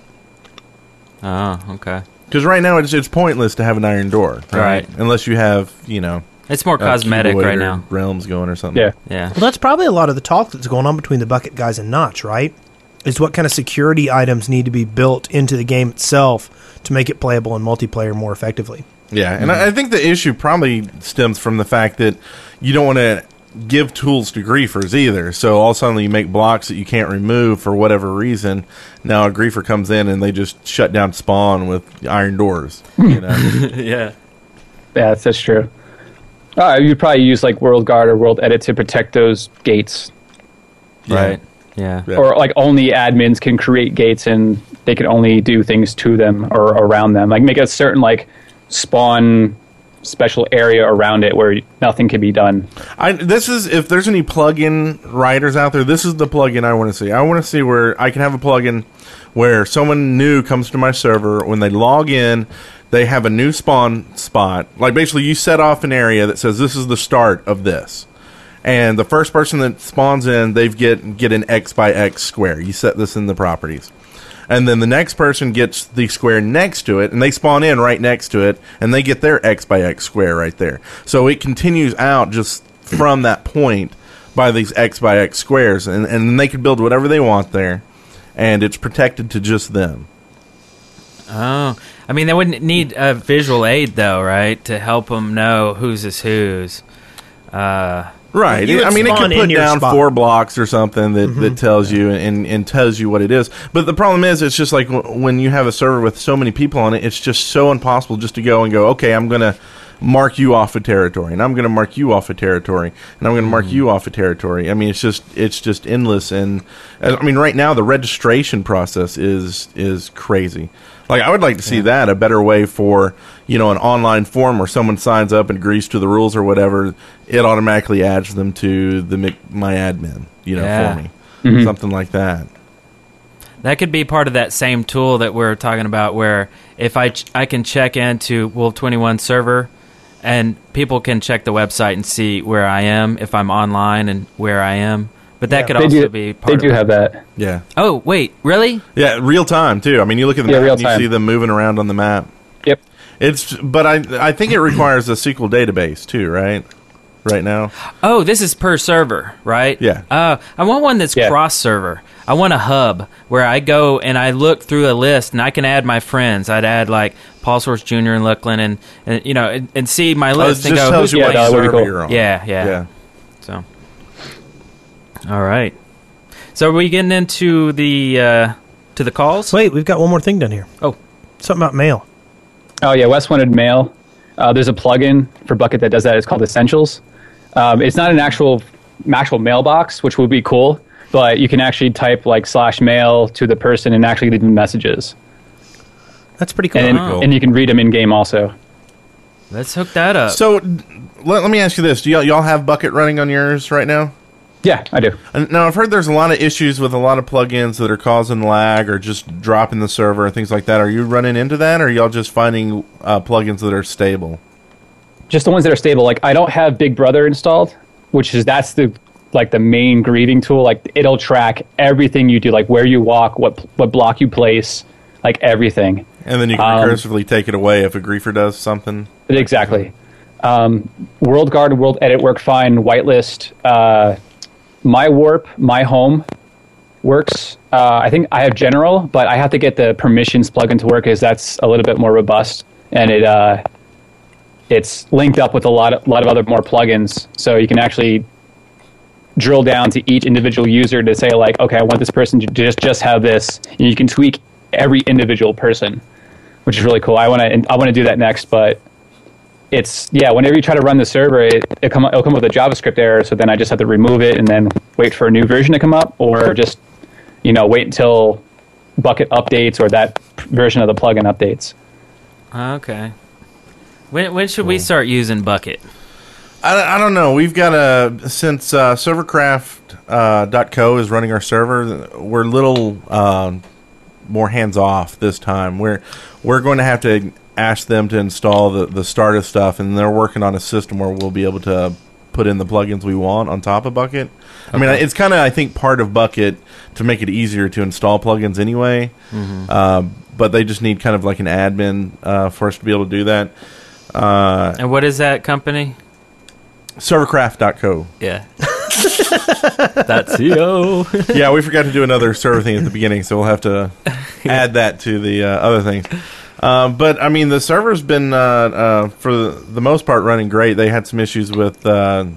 Oh, okay. Because right now it's pointless to have an iron door, right? Unless you have, it's more cosmetic right now. Realms going or something. Yeah. Well, that's probably a lot of the talk that's going on between the Bucket guys and Notch, right? Is what kind of security items need to be built into the game itself to make it playable in multiplayer more effectively. Yeah, and I think the issue probably stems from the fact that you don't want to give tools to griefers either. So all of a sudden you make blocks that you can't remove for whatever reason. Now a griefer comes in and they just shut down spawn with iron doors. Yeah. Yeah, that's true. You'd probably use like World Guard or World Edit to protect those gates. Right. Yeah. Or like only admins can create gates and they can only do things to them or around them. Like make a certain like spawn special area around it where nothing can be done. If there's any plugin writers out there, this is the plugin I want to see. I want to see where I can have a plugin where someone new comes to my server. When they log in, they have a new spawn spot. Like basically you set off an area that says this is the start of this. And the first person that spawns in, they get an X by X square. You set this in the properties. And then the next person gets the square next to it, and they spawn in right next to it, and they get their X by X square right there. So it continues out just from that point by these X by X squares, and then they can build whatever they want there, and it's protected to just them. Oh, I mean, they wouldn't need a visual aid, though, right, to help them know whose is whose. Right. I mean, it could put down 4 blocks or something that tells you and tells you what it is. But the problem is, it's just like when you have a server with so many people on it, it's just so impossible just to go, okay, I'm going to mark you off a territory, and I'm going to mark you off a territory, and I'm going to mark you off a territory. I mean, it's just endless. And I mean, right now the registration process is crazy. Like, I would like to see that, a better way for, an online form where someone signs up and agrees to the rules or whatever, it automatically adds them to my admin, for me. Mm-hmm. Something like that. That could be part of that same tool that we're talking about, where if I can check into Wolf 21 server, and people can check the website and see where I am, if I'm online and where I am. But that could also be part of it. They do have that. Yeah. Oh, wait, really? Yeah, real time, too. I mean, you look at the map and you see them moving around on the map. Yep. But I think it requires a SQL database, too, right? Right now. Oh, this is per server, right? Yeah. I want one that's cross-server. I want a hub where I go and I look through a list and I can add my friends. I'd add, like, Paul Source Jr. and Lachlan and see my list and go, who's playing server you're on. Yeah. So... All right. So are we getting into the calls? Wait, we've got one more thing done here. Oh. Something about mail. Oh, yeah, Wes wanted mail. There's a plugin for Bucket that does that. It's called Essentials. It's not an actual mailbox, which would be cool, but you can actually type like /mail to the person and actually leave them messages. That's pretty cool. And you can read them in game also. Let's hook that up. So let me ask you this: do y'all have Bucket running on yours right now? Yeah, I do. Now, I've heard there's a lot of issues with a lot of plugins that are causing lag or just dropping the server and things like that. Are you running into that, or are y'all just finding plugins that are stable? Just the ones that are stable. Like, I don't have Big Brother installed, that's the main greeting tool. Like, it'll track everything you do, like where you walk, what block you place, like everything. And then you can recursively take it away if a griefer does something. Exactly. World Guard and World Edit work fine. Whitelist. My Warp, My Home works. I think I have General, but I have to get the permissions plugin to work because that's a little bit more robust, and it's linked up with a lot of other more plugins, so you can actually drill down to each individual user to say, like, okay, I want this person to just have this, and you can tweak every individual person, which is really cool. I want to do that next, but it's, whenever you try to run the server, it'll come up with a JavaScript error, so then I just have to remove it and then wait for a new version to come up, or just, wait until Bucket updates or that version of the plugin updates. Okay. When should we start using Bucket? I don't know. We've got since servercraft.co is running our server, we're a little more hands-off this time. We're going to have to ask them to install the starter stuff, and they're working on a system where we'll be able to put in the plugins we want on top of Bucket. I mean, it's kind of, I think, part of Bucket to make it easier to install plugins anyway. Mm-hmm. But they just need kind of like an admin for us to be able to do that. And what is that company? Servercraft.co. Yeah. .co. Yeah, we forgot to do another server thing at the beginning, so we'll have to add that to the other things. But I mean, the server's been for the most part running great. They had some issues with the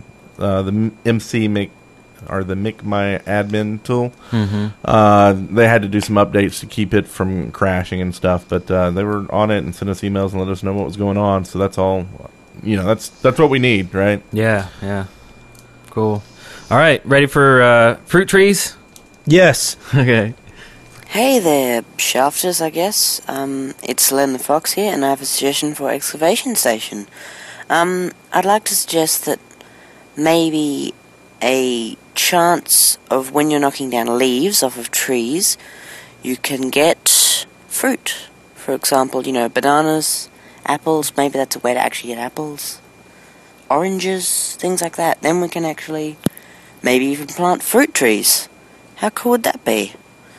Mic My Admin tool. Mm-hmm. They had to do some updates to keep it from crashing and stuff, but they were on it and sent us emails and let us know what was going on. So that's all. That's what we need, right? Yeah. Cool. All right, ready for fruit trees? Yes. Okay. Hey there, shafters, I guess. It's Len the Fox here, and I have a suggestion for excavation station. I'd like to suggest that maybe a chance of when you're knocking down leaves off of trees, you can get fruit. For example, bananas, apples. Maybe that's a way to actually get apples. Oranges, things like that. Then we can actually maybe even plant fruit trees. How cool would that be?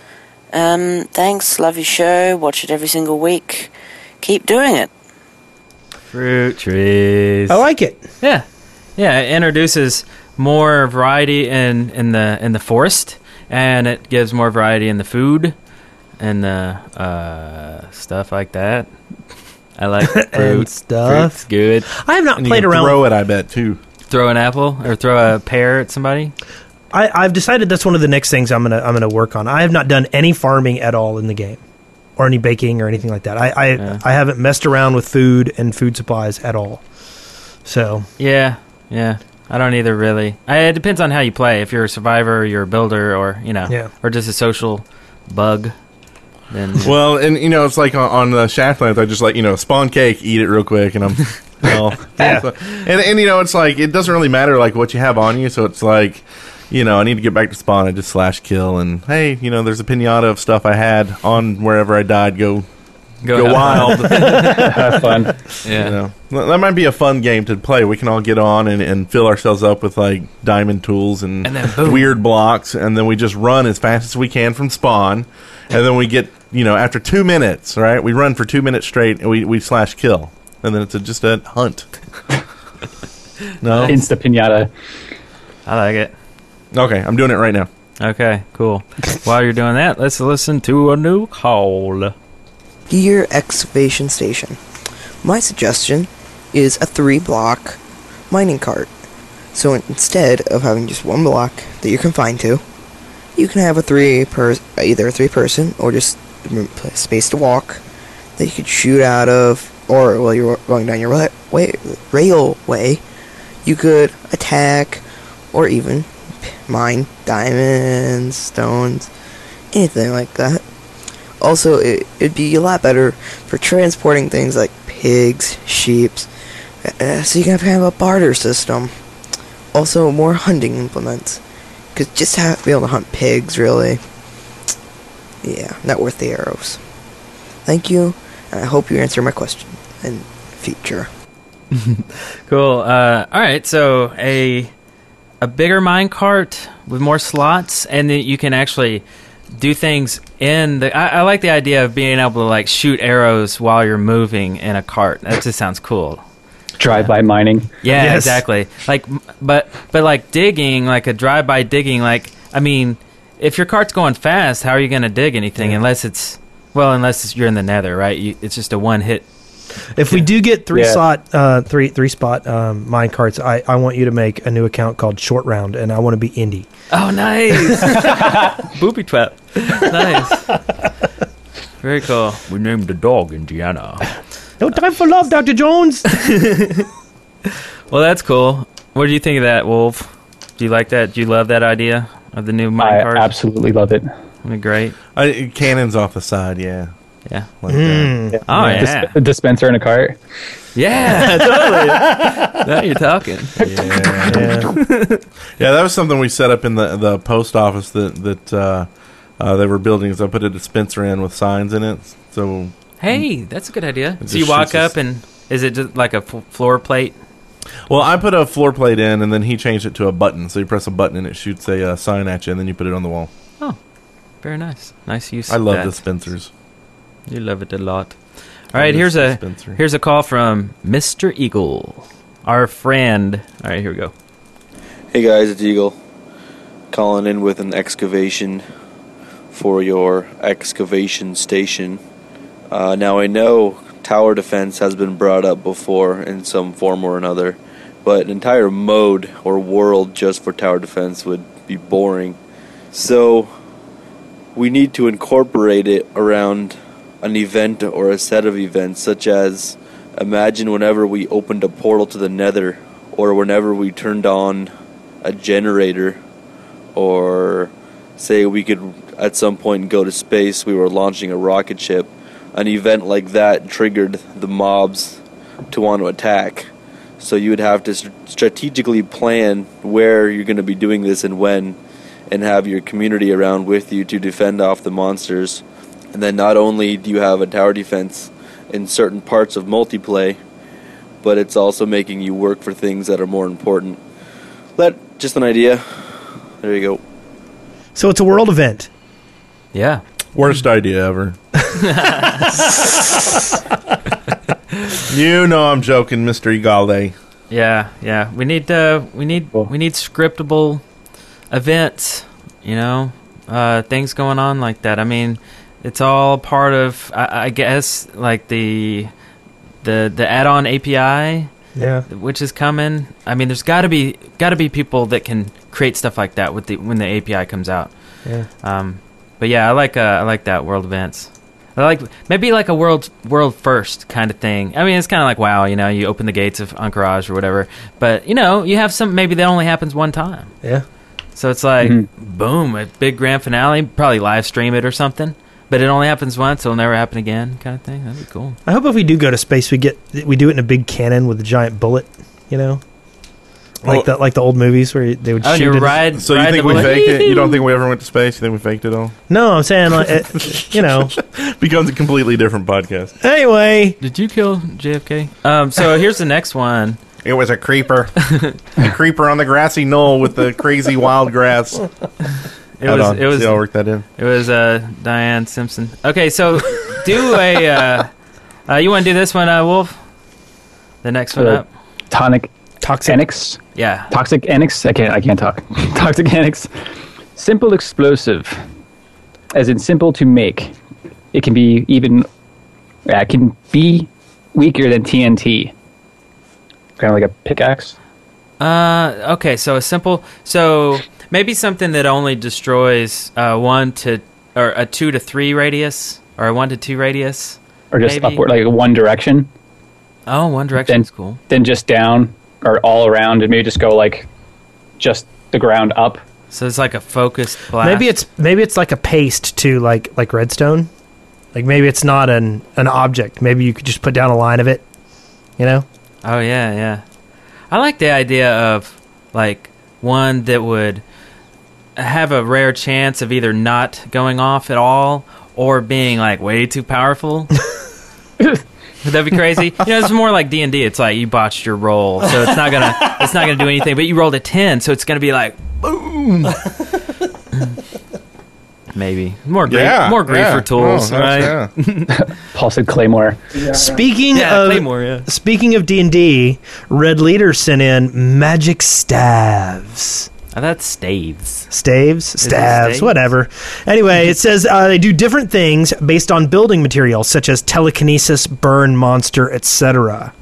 Thanks, love your show, watch it every single week. Keep doing it. Fruit trees. I like it. Yeah, it introduces more variety in the forest, and it gives more variety in the food and the stuff like that. I like fruit and stuff. Fruit's good. I have not And played you can around. throw it, I bet, too. Throw an apple or throw a pear at somebody. I've decided that's one of the next things I'm gonna work on. I have not done any farming at all in the game, or any baking or anything like that. I haven't messed around with food and food supplies at all. So yeah, I don't either really. It depends on how you play. If you're a survivor, you're a builder, or or just a social bug. Then well, and it's like on the Shaftlands, I just spawn cake, eat it real quick, and I'm well, yeah. So, and it's like it doesn't really matter like what you have on you, so it's like. I need to get back to spawn and just /kill, and hey, there's a pinata of stuff I had on wherever I died. Go wild. Have fun. Yeah. That might be a fun game to play. We can all get on and fill ourselves up with like diamond tools and then weird blocks, and then we just run as fast as we can from spawn, and then we get after 2 minutes, right? We run for 2 minutes straight, and we /kill, and then it's just a hunt. No, Insta pinata. I like it. Okay, I'm doing it right now. Okay, cool. While you're doing that, let's listen to a new call. Dear Excavation Station, my suggestion is a 3-block mining cart. So instead of having just one block that you're confined to, you can have either a 3-person or just space to walk that you could shoot out of, or while you're going down your railway, you could attack or even mine diamonds, stones, anything like that. Also, it'd be a lot better for transporting things like pigs, sheep, so you can have kind of a barter system. Also, more hunting implements, because just to be able to hunt pigs, really, yeah, not worth the arrows. Thank you, and I hope you answer my question in future. Cool. All right, so a bigger minecart with more slots, and then you can actually do things in the... I like the idea of being able to, like, shoot arrows while you're moving in a cart. That just sounds cool. Drive-by mining. Yeah, Yes. exactly. Like, but like digging, like a drive-by digging, like, I mean, if your cart's going fast, how are you going to dig anything unless you're in the nether, right? It's just a one-hit. If we do get three spot mine carts, I want you to make a new account called Short Round, and I want to be indie. Oh, nice. Booby trap. Nice. Very cool. We named the dog Indiana. No time for love, Dr. Jones. Well, that's cool. What do you think of that, Wolf? Do you like that? Do you love that idea of the new minecart? I absolutely love it. Isn't it great? Cannons off the side, yeah. Yeah. Like that. Yeah. Oh, yeah. A dispenser in a cart. Yeah, totally. Now you're talking. Yeah, that was something we set up in the post office that they were building. So I put a dispenser in with signs in it. So Hey, that's a good idea. It So you just walk shoots up and is it just like a floor plate? well, I put a floor plate in, and then he changed it to a button. So you press a button, and it shoots a sign at you, and then you put it on the wall. Oh, very nice. Nice use. I love that. dispensers. You love it a lot. All right, here's a call from Mr. Eagle, our friend. All right, here we go. Hey guys, it's Eagle. Calling in with an excavation for your excavation station. Now I know tower defense has been brought up before in some form or another, but an entire mode or world just for tower defense would be boring. So we need to incorporate it around an event or a set of events, such as imagine whenever we opened a portal to the nether, or whenever we turned on a generator, or say we could at some point go to space, we were launching a rocket ship. An event like that triggered the mobs to want to attack. So you would have to strategically plan where you're going to be doing this and when, and have your community around with you to defend off the monsters. And then not only do you have a tower defense in certain parts of multiplayer, but it's also making you work for things that are more important. Just an idea. There you go. So it's a world event. Yeah. Worst idea ever. You know I'm joking, Mr. Egalde. Yeah. We need scriptable events. You know, things going on like that. I mean, it's all part of, I guess, like the add-on API. Yeah. Which is coming. I mean, there's got to be people that can create stuff like that when the API comes out. Yeah. But yeah, I like that world events. I like maybe like a world first kind of thing. I mean, it's kind of like WoW. You know, you open the gates of Encourage or whatever, but you know, you have some maybe that only happens one time. Yeah. So it's like boom, a big grand finale. Probably live stream it or something. But it only happens once; it'll never happen again, kind of thing. That'd be cool. I hope if we do go to space, we do it in a big cannon with a giant bullet. You know, like the old movies where they would shoot it. So you think we faked it? You don't think we ever went to space? You think we faked it all? No, I'm saying like you know, becomes a completely different podcast. Anyway, did you kill JFK? So here's the next one. It was a creeper, a creeper on the grassy knoll with the crazy wild grass. It was. See how I work that in. It was Diane Simpson. Okay, so do a. You want to do this one, Wolf? The next one up. Toxic Enix. Yeah. Toxic Enix. I can't talk. Toxic Enix. Simple explosive, as in simple to make. It can be it can be weaker than TNT. Kind of like a pickaxe. Okay, so maybe something that only destroys 1 to or a 2 to 3 radius or a 1 to 2 radius, or just maybe? upward, like one direction. Oh, one direction is cool. Then just down or all around, and maybe just go like just the ground up. So it's like a focused blast. maybe it's like a paste to like redstone. Like maybe it's not an object. Maybe you could just put down a line of it, you know? Oh, yeah. I like the idea of, like, one that would have a rare chance of either not going off at all or being, like, way too powerful. Would that be crazy? You know, it's more like D&D. It's like you botched your roll, so it's not gonna do anything. But you rolled a 10, so it's gonna be like, boom. Maybe more grief for tools, right? Paul said Claymore. Speaking of D&D, Red Leader sent in magic staves. Oh, that's staves. Staves, whatever. Anyway, it says they do different things based on building materials, such as telekinesis, burn monster, etc.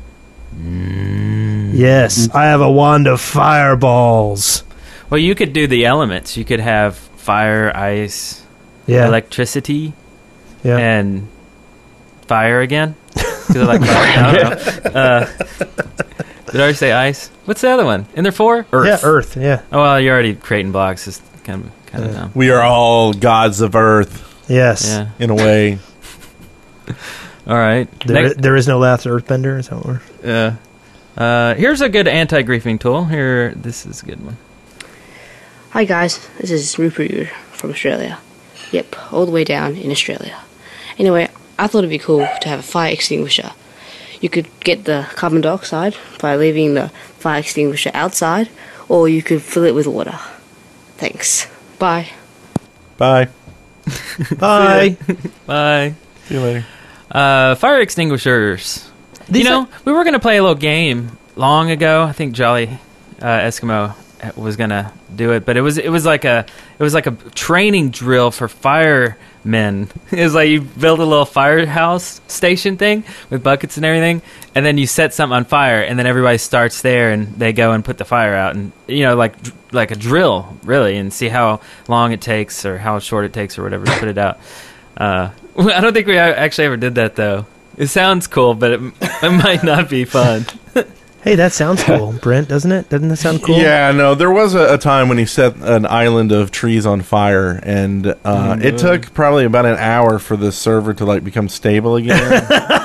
Yes, I have a wand of fireballs. Well, you could do the elements. You could have fire, ice, electricity, and fire again. Like fire. I don't know. Did I already say ice? What's the other one? Isn't there 4? Earth. Yeah, Earth, yeah. Oh, well, you're already creating blocks. It's kind of dumb. We are all gods of Earth. Yes. Yeah. In a way. All right. There is no last Earthbender, is that what we're... Yeah. Here's a good anti-griefing tool. Here, this is a good one. Hi guys, this is Rupert from Australia. Yep, all the way down in Australia. Anyway, I thought it'd be cool to have a fire extinguisher. You could get the carbon dioxide by leaving the fire extinguisher outside, or you could fill it with water. Thanks. Bye. Bye. Bye. Bye. See you later. Fire extinguishers. We were going to play a little game long ago. I think Jolly Eskimo was going to do it, but it was like a training drill for firemen. It was like you build a little firehouse station thing with buckets and everything, and then you set something on fire, and then everybody starts there and they go and put the fire out, and like a drill really, and see how long it takes or how short it takes or whatever to put it out. I don't think we actually ever did that though. It sounds cool, but it might not be fun. Hey, that sounds cool, Brent, doesn't it? Doesn't that sound cool? Yeah, no, there was a time when he set an island of trees on fire, and it took probably about an hour for the server to become stable again.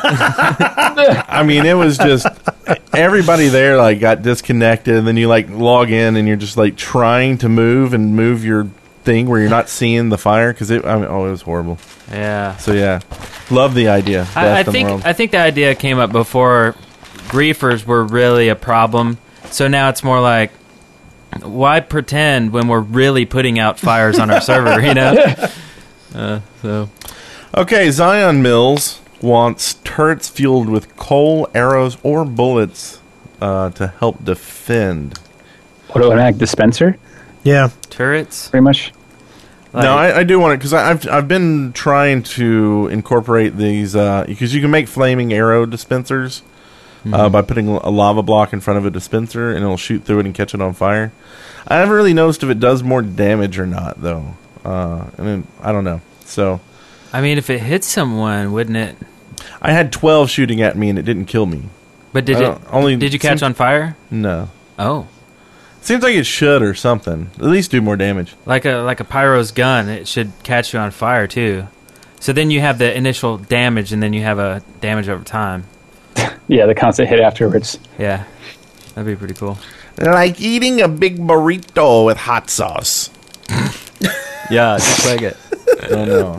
I mean, it was just everybody there got disconnected, and then you log in, and you're just trying to move your thing where you're not seeing the fire because it was horrible. Yeah. So yeah, love the idea. I think the idea came up before griefers were really a problem. So now it's more like, why pretend when we're really putting out fires on our server, you know? Okay, Zion Mills wants turrets fueled with coal, arrows, or bullets to help defend. Automatic dispenser? Yeah. Turrets? Pretty much. No, I do want it because I've been trying to incorporate these because you can make flaming arrow dispensers. By putting a lava block in front of a dispenser, and it'll shoot through it and catch it on fire. I haven't really noticed if it does more damage or not, though. And I don't know. So, I mean, if it hits someone, wouldn't it? I had 12 shooting at me, and it didn't kill me. But did you catch on fire? No. Oh. Seems like it should or something. At least do more damage. Like a pyro's gun, it should catch you on fire too. So then you have the initial damage, and then you have a damage over time. Yeah, the constant hit afterwards. Yeah, that'd be pretty cool. Like eating a big burrito with hot sauce. Yeah, just like it. Oh no.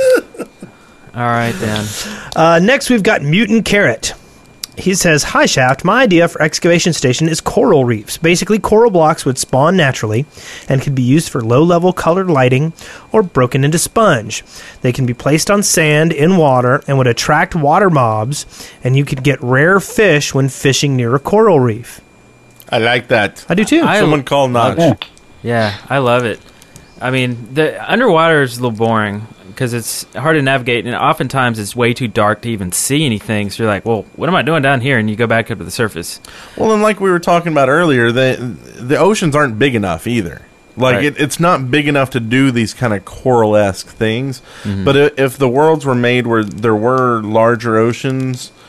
All right, then. Next, we've got Mutant Carrot. He says, "Hi, Shaft. My idea for excavation station is coral reefs. Basically, coral blocks would spawn naturally and could be used for low-level colored lighting or broken into sponge. They can be placed on sand in water and would attract water mobs, and you could get rare fish when fishing near a coral reef." I like that. I do too. Someone call Notch. Yeah, I love it. I mean, the underwater is a little boring because it's hard to navigate, and oftentimes it's way too dark to even see anything. So you're like, well, what am I doing down here? And you go back up to the surface. Well, and like we were talking about earlier, the oceans aren't big enough either. Like, Right. it's not big enough to do these kind of coral-esque things. Mhm. But if the worlds were made where there were larger oceans,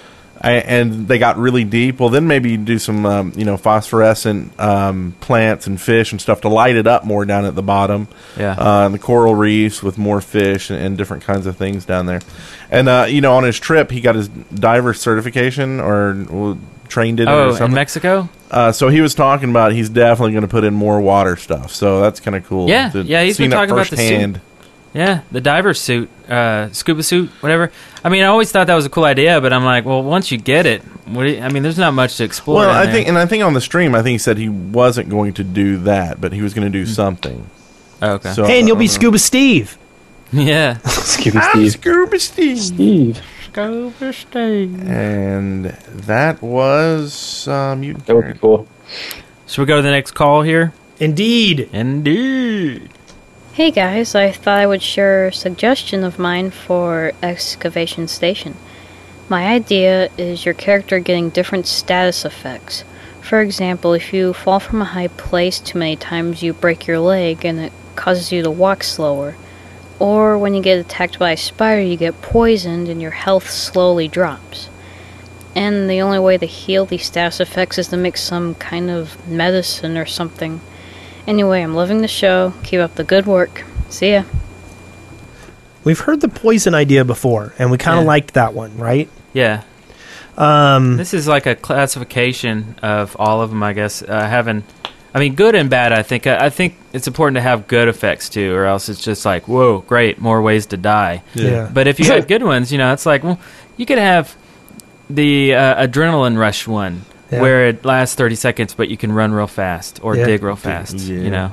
and they got really deep, well, then maybe you do some, phosphorescent plants and fish and stuff to light it up more down at the bottom. Yeah. And the coral reefs with more fish and different kinds of things down there. And, on his trip, he got his diver certification or trained in it or something. In Mexico? So he was talking about he's definitely going to put in more water stuff. So that's kind of cool. Yeah, he's been talking about the suit. Yeah, the diver suit, scuba suit, whatever. I mean, I always thought that was a cool idea, but I'm like, well, once you get it, there's not much to explore. Well, I think on the stream, I think he said he wasn't going to do that, but he was going to do something. Okay. So, and you'll be Scuba Steve. Yeah. Scuba I'm Steve. Scuba Steve. Scuba Steve. And that was Mutant That would be cool. Should we go to the next call here? Indeed. Hey guys, I thought I would share a suggestion of mine for Excavation Station. My idea is your character getting different status effects. For example, if you fall from a high place too many times, you break your leg and it causes you to walk slower. Or when you get attacked by a spider, you get poisoned and your health slowly drops. And the only way to heal these status effects is to mix some kind of medicine or something. Anyway, I'm loving the show. Keep up the good work. See ya. We've heard the poison idea before, and we kind of liked that one, right? Yeah. This is like a classification of all of them, I guess. Good and bad, I think. I think it's important to have good effects, too, or else it's just like, whoa, great, more ways to die. Yeah. But if you had good ones, it's like, well, you could have the adrenaline rush one. Yeah. Where it lasts 30 seconds, but you can run real fast or dig real fast. Yeah.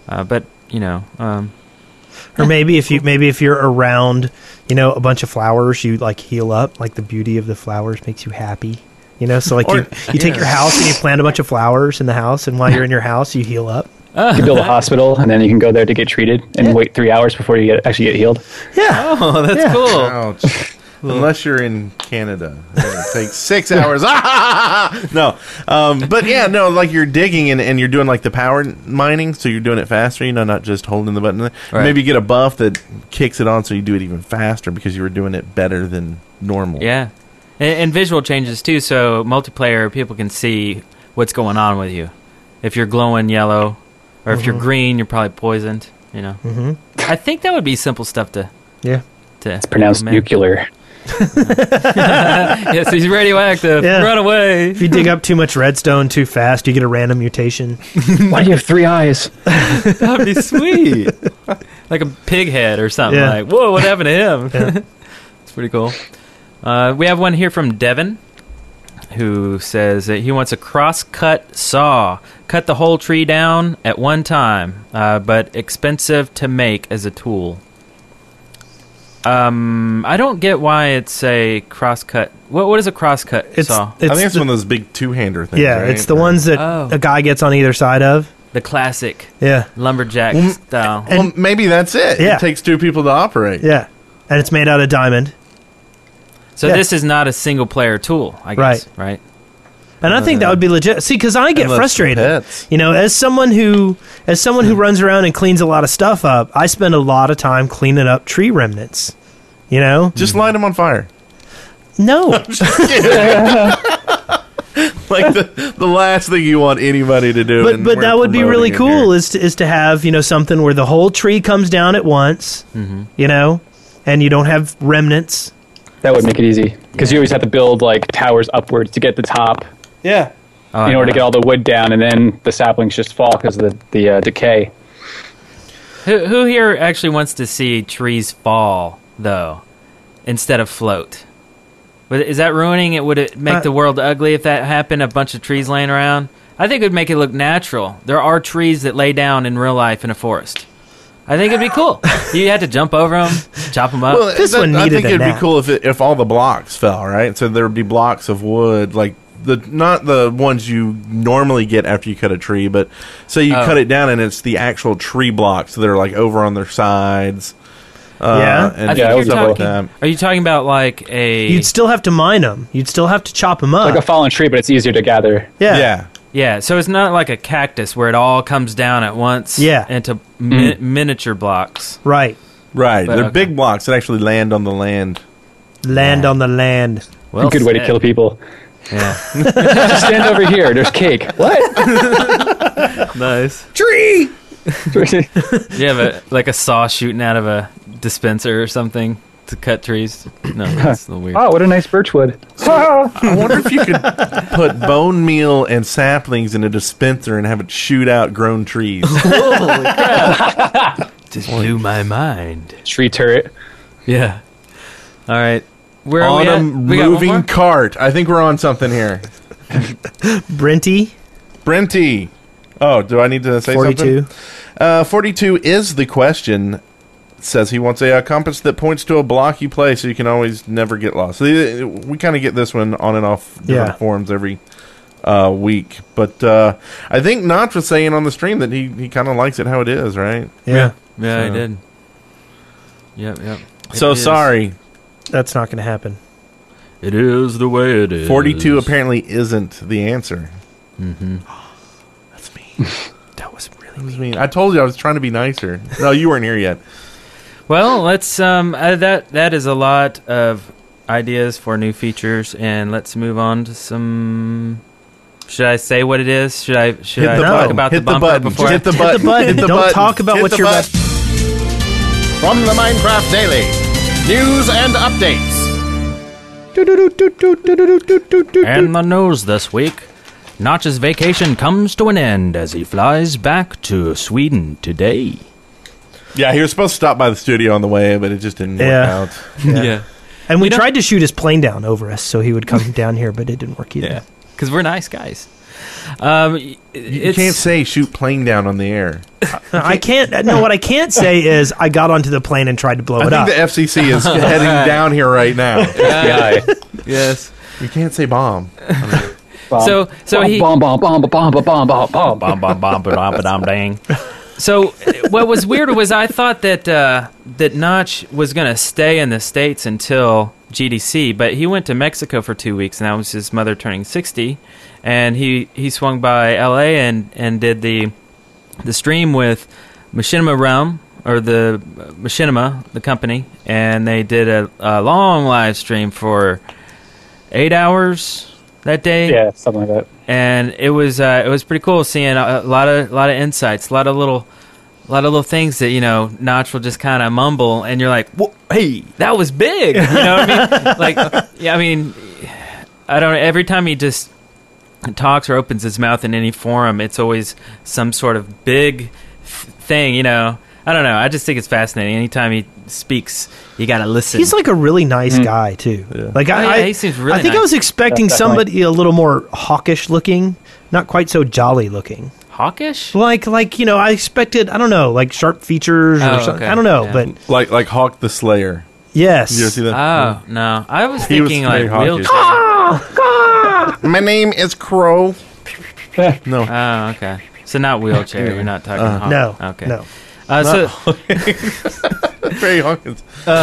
Or maybe if you're around, a bunch of flowers, you like heal up. Like the beauty of the flowers makes you happy. So like you take your house and you plant a bunch of flowers in the house, and while you're in your house, you heal up. You can build a hospital, and then you can go there to get treated and wait 3 hours before you actually get healed. Yeah. Oh, that's cool. Ouch. Unless you're in Canada, it takes 6 hours. No, like you're digging and you're doing like the power mining, so you're doing it faster. Not just holding the button. Right. Maybe you get a buff that kicks it on, so you do it even faster because you were doing it better than normal. Yeah, and visual changes too. So multiplayer, people can see what's going on with you. If you're glowing yellow, or if you're green, you're probably poisoned. Mm-hmm. I think that would be simple stuff to. Yeah. It's pronounced nuclear. Yes, he's radioactive. Yeah. Run away. If you dig up too much redstone too fast, you get a random mutation. Why do you have 3 eyes? That'd be sweet. Like a pig head or something. Yeah. Like, whoa, what happened to him? Yeah. It's pretty cool. We have one here from Devin, who says that he wants a cross-cut saw. Cut the whole tree down at one time, but expensive to make as a tool. I don't get why it's a crosscut. What is a crosscut saw? I think it's one of those big two-hander things. Yeah, right? it's the ones that a guy gets on either side of. The classic. Yeah. Lumberjack style. Well, maybe that's it. Yeah. It takes 2 people to operate. Yeah, and it's made out of diamond. So this is not a single-player tool, I guess, right? And I think that would be legit. See, because I get frustrated. As someone who runs around and cleans a lot of stuff up, I spend a lot of time cleaning up tree remnants. Just light them on fire. No. Like the last thing you want anybody to do. But that would be really cool is to have something where the whole tree comes down at once. Mm-hmm. And you don't have remnants. That would make it easy because you always have to build like towers upwards to get the top. Yeah. In order to get all the wood down, and then the saplings just fall because of the decay. Who here actually wants to see trees fall, though, instead of float? Is that ruining it? Would it make the world ugly if that happened? A bunch of trees laying around? I think it would make it look natural. There are trees that lay down in real life in a forest. I think it'd be cool. You had to jump over them, chop them up. Well, I think it'd be cool if all the blocks fell, right? So there would be blocks of wood, like not the ones you normally get after you cut a tree, but say you cut it down and it's the actual tree blocks that are like over on their sides. Are you talking about like a? You'd still have to mine them. You'd still have to chop them up. Like a fallen tree, but it's easier to gather. Yeah, so it's not like a cactus where it all comes down at once into miniature blocks. Right. They're big blocks that actually land on the land. On the land. Well Good way to said. kill people. Yeah. Just stand over here. There's cake. What? Nice. Tree! You have a saw shooting out of a dispenser or something to cut trees? No, that's a little weird. Oh, what a nice birchwood. I wonder if you could put bone meal and saplings in a dispenser and have it shoot out grown trees. Holy crap. Just blew my mind. Tree turret. Yeah. All right. Where are On we a at? We got one moving more? cart. I think we're on something here. Brenty. Oh, do I need to say 42. something? 42 is the question. Says he wants a compass that points to a block you play so you can always never get lost. So we kind of get this one on and off different forums every week. But I think Notch was saying on the stream that he kind of likes it how it is, right? Yeah. Yeah, I did. Yep. So sorry. That's not going to happen. It is the way it is. 42 apparently isn't the answer. Mm-hmm. That's mean. That was really mean. I told you I was trying to be nicer. No, you weren't here yet. Well, let's that is a lot of ideas for new features, and let's move on to some. Should I say what it is? Should I talk about the bumper before? Hit the button. Don't talk about what you're about. From the Minecraft Daily, news and updates. And the news this week. Notch's vacation comes to an end as he flies back to Sweden today. Yeah, he was supposed to stop by the studio on the way, but it just didn't work out. Yeah. And we tried to shoot his plane down over us so he would come down here, but it didn't work either. Yeah, because we're nice guys. You can't say shoot plane down on the air. I can't. No, what I can't say is I got onto the plane and tried to blow it up. I think the FCC is heading down here right now. Yes. You can't say bomb. So he bomb bomb bomb bomb bomb bomb bomb bomb bomb bomb bomb dang. So what was weird was I thought that that Notch was going to stay in the States until GDC, but he went to Mexico for 2 weeks, and that was his mother turning 60, and he swung by LA and did the stream with Machinima Realm, or the Machinima, the company, and they did a long live stream for 8 hours that day. Yeah, something like that. And it was pretty cool seeing a lot of insights, a lot of little things that Notch will just kind of mumble, and you're like, "Whoa, hey, that was big," you know what I mean? Like, yeah, I mean, I don't. Every time he just talks or opens his mouth in any forum, it's always some sort of big thing, I don't know. I just think it's fascinating. Anytime he speaks, you got to listen. He's like a really nice guy too. Yeah. Like he seems really I think nice. I was expecting somebody a little more hawkish looking, not quite so jolly looking. Hawkish? Like I expected. I don't know, like sharp features or something. okay. I don't know, Yeah. but Like Hawk the Slayer. yes. You ever see that? Oh no, I was He was thinking very like wheelchair. hawkish. My name is Crow. No. Oh, okay. So not wheelchair. You're not talking. Hawk. No. Okay. No. So Very Hawkins.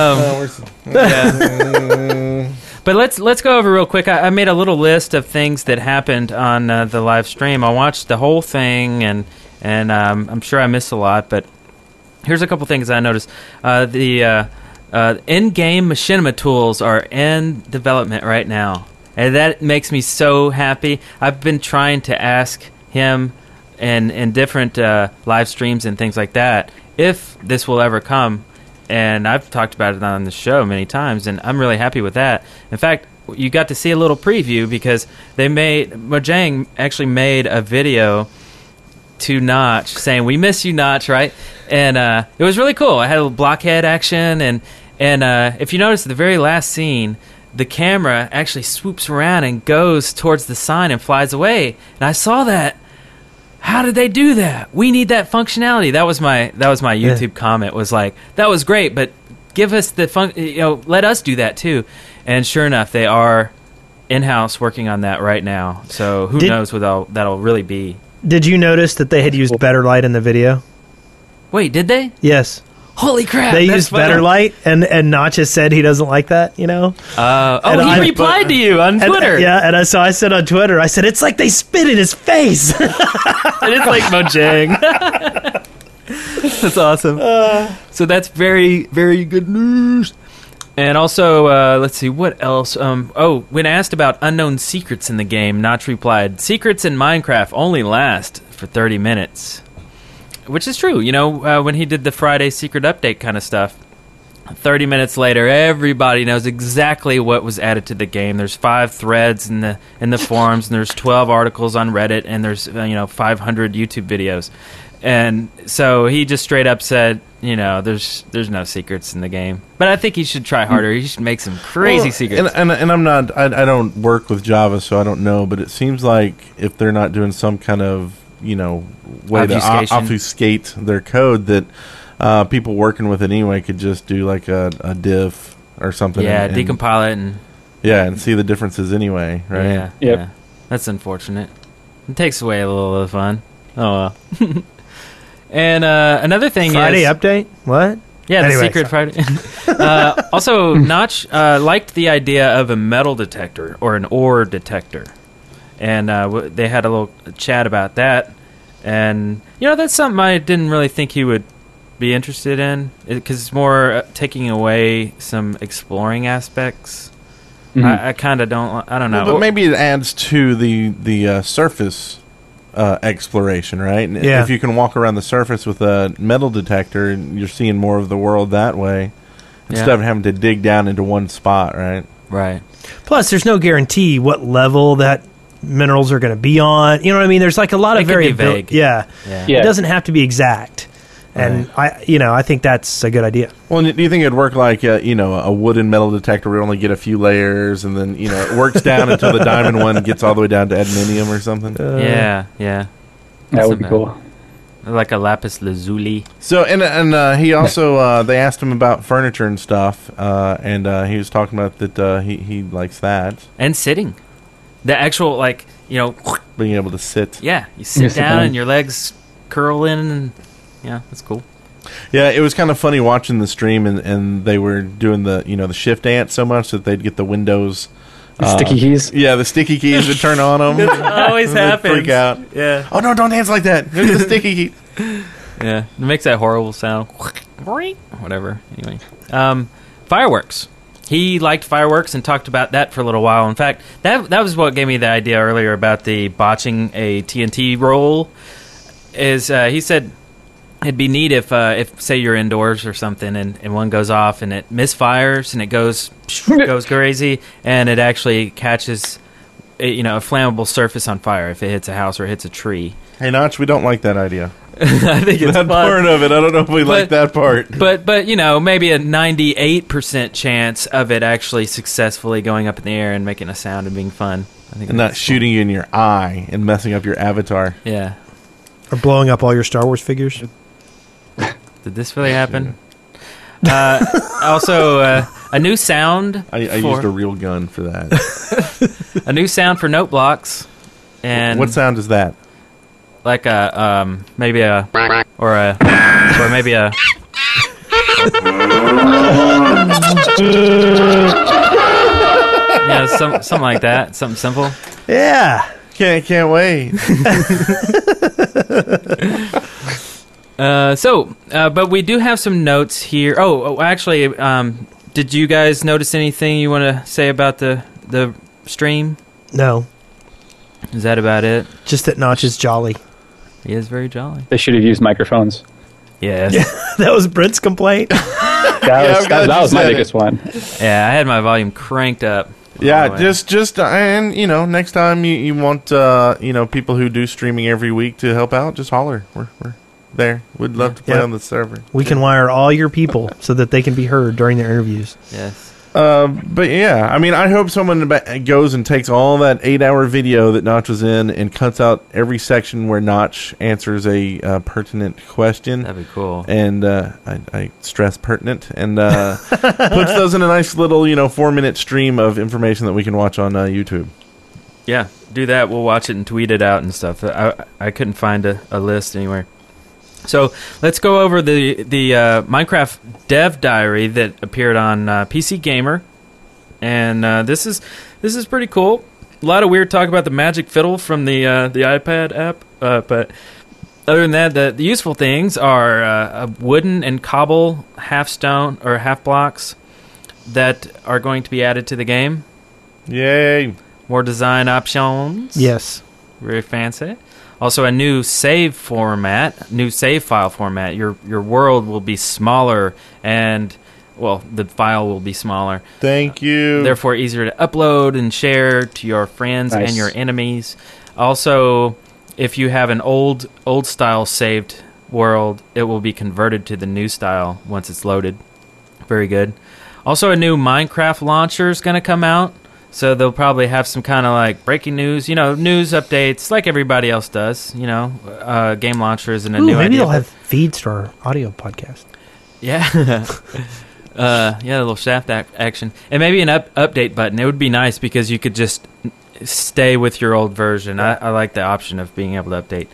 yeah. But let's go over real quick. I made a little list of things that happened on the live stream. I watched the whole thing, and I'm sure I missed a lot. But here's a couple things I noticed. The in-game machinima tools are in development right now, and that makes me so happy. I've been trying to ask him and different live streams and things like that if this will ever come. And I've talked about it on the show many times, and I'm really happy with that. In fact, you got to see a little preview because Mojang actually made a video to Notch saying, "We miss you, Notch," right? And it was really cool. I had a little blockhead action, and if you notice, the very last scene, the camera actually swoops around and goes towards the sign and flies away. And I saw that. How did they do that? We need that functionality. That was my YouTube comment. Was like, that was great, but give us the let us do that too. And sure enough, they are in-house working on that right now. So who knows what that'll really be. Did you notice that they had used Better Light in the video? Wait, did they? Yes. Holy crap! They used Better Light, and Notch has said he doesn't like that, He replied to you on Twitter. And so I said on Twitter, I said, it's like they spit in his face. It is like Mojang. That's awesome. So that's very, very good news. And also, let's see, what else? When asked about unknown secrets in the game, Notch replied, "Secrets in Minecraft only last for 30 minutes." Which is true. You know, when he did the Friday secret update kind of stuff, 30 minutes later, everybody knows exactly what was added to the game. There's 5 threads in the forums, and there's 12 articles on Reddit, and there's 500 YouTube videos. And so he just straight up said, there's no secrets in the game. But I think he should try harder. He should make some crazy secrets. And I'm not. I don't work with Java, so I don't know. But it seems like if they're not doing some kind of way to obfuscate their code, that people working with it anyway could just do like a diff or something. Yeah, decompile it and see the differences anyway, right? Yeah. Yep. Yeah. That's unfortunate. It takes away a little of the fun. Oh well. And another thing Friday is... update? What? Yeah, the Anyway, secret Friday. Also, Notch liked the idea of a metal detector or an ore detector. And they had a little chat about that. And, that's something I didn't really think he would be interested in. Because it's more taking away some exploring aspects. Mhm. I kind of don't... I don't know. But maybe it adds to the surface exploration, right? And Yeah. if you can walk around the surface with a metal detector, you're seeing more of the world that way instead of having to dig down into one spot, right? Right. Plus, there's no guarantee what level that minerals are going to be on. You know what I mean? There's like a lot of It could be variability. vague. Yeah. Yeah. It doesn't have to be exact. And I think that's a good idea. Well, do you think it'd work like a wooden metal detector would only get a few layers, and then it works down until the diamond one gets all the way down to adminium or something? Yeah. That would be cool. Like a lapis lazuli. So and he also they asked him about furniture and stuff, and he was talking about that he likes that And sitting. The actual, being able to sit. Yeah, you sit down and your legs curl in, and yeah, that's cool. Yeah, it was kind of funny watching the stream, and they were doing the shift dance so much that they'd get the Windows sticky keys. Yeah, the sticky keys would turn on them. It always happens. Freak out. Yeah. Oh no! Don't dance like that. There's the sticky key. Yeah, it makes that horrible sound. Whatever. Anyway, fireworks. He liked fireworks and talked about that for a little while. In fact, that was what gave me the idea earlier about the botching a TNT roll. Is he said it'd be neat if say you're indoors or something and one goes off and it misfires and it goes crazy and it actually catches a flammable surface on fire if it hits a house or hits a tree. Hey Notch, we don't like that idea. I think it's that fun. part of it. I don't know if we like that part. But maybe a 98% chance of it actually successfully going up in the air and making a sound and being fun. I think And not shooting you in your eye and messing up your avatar. Yeah. Or blowing up all your Star Wars figures. Did this really happen? Also, a new sound. I used a real gun for that. A new sound for note blocks. And what sound is that? Like a maybe a or maybe a. Yeah, something like that. Something simple. Yeah. Can't wait. But we do have some notes here. Actually, did you guys notice anything you want to say about the stream? No. Is that about it? Just that Notch is jolly. He is very jolly. They should have used microphones. Yes. That was Brent's complaint. That was my biggest one. Yeah, I had my volume cranked up. Yeah, just and next time you want people who do streaming every week to help out, just holler. We're there. We'd love to play on the server. We can wire all your people so that they can be heard during their interviews. Yes. But yeah, I mean, I hope someone goes and takes all that 8-hour video that Notch was in and cuts out every section where Notch answers a pertinent question. That'd be cool. And I stress pertinent, and puts those in a nice little 4-minute stream of information that we can watch on YouTube. Yeah, do that. We'll watch it and tweet it out and stuff. I couldn't find a list anywhere. So let's go over the Minecraft dev diary that appeared on PC Gamer, and this is pretty cool. A lot of weird talk about the magic fiddle from the iPad app, but other than that, the useful things are a wooden and cobble half stone or half blocks, that are going to be added to the game. Yay! More design options. Yes. Very fancy. Also, a new save file format. Your world will be smaller, and the file will be smaller. Thank you. Therefore, easier to upload and share to your friends and your enemies. Also, if you have an old style saved world, it will be converted to the new style once it's loaded. Very good. Also, a new Minecraft launcher is going to come out. So they'll probably have some kind of like breaking news, news updates like everybody else does, game launchers and a new idea. Maybe they'll have feeds to our audio podcast. Yeah. A little shaft action. And maybe an update button. It would be nice because you could just stay with your old version. I like the option of being able to update.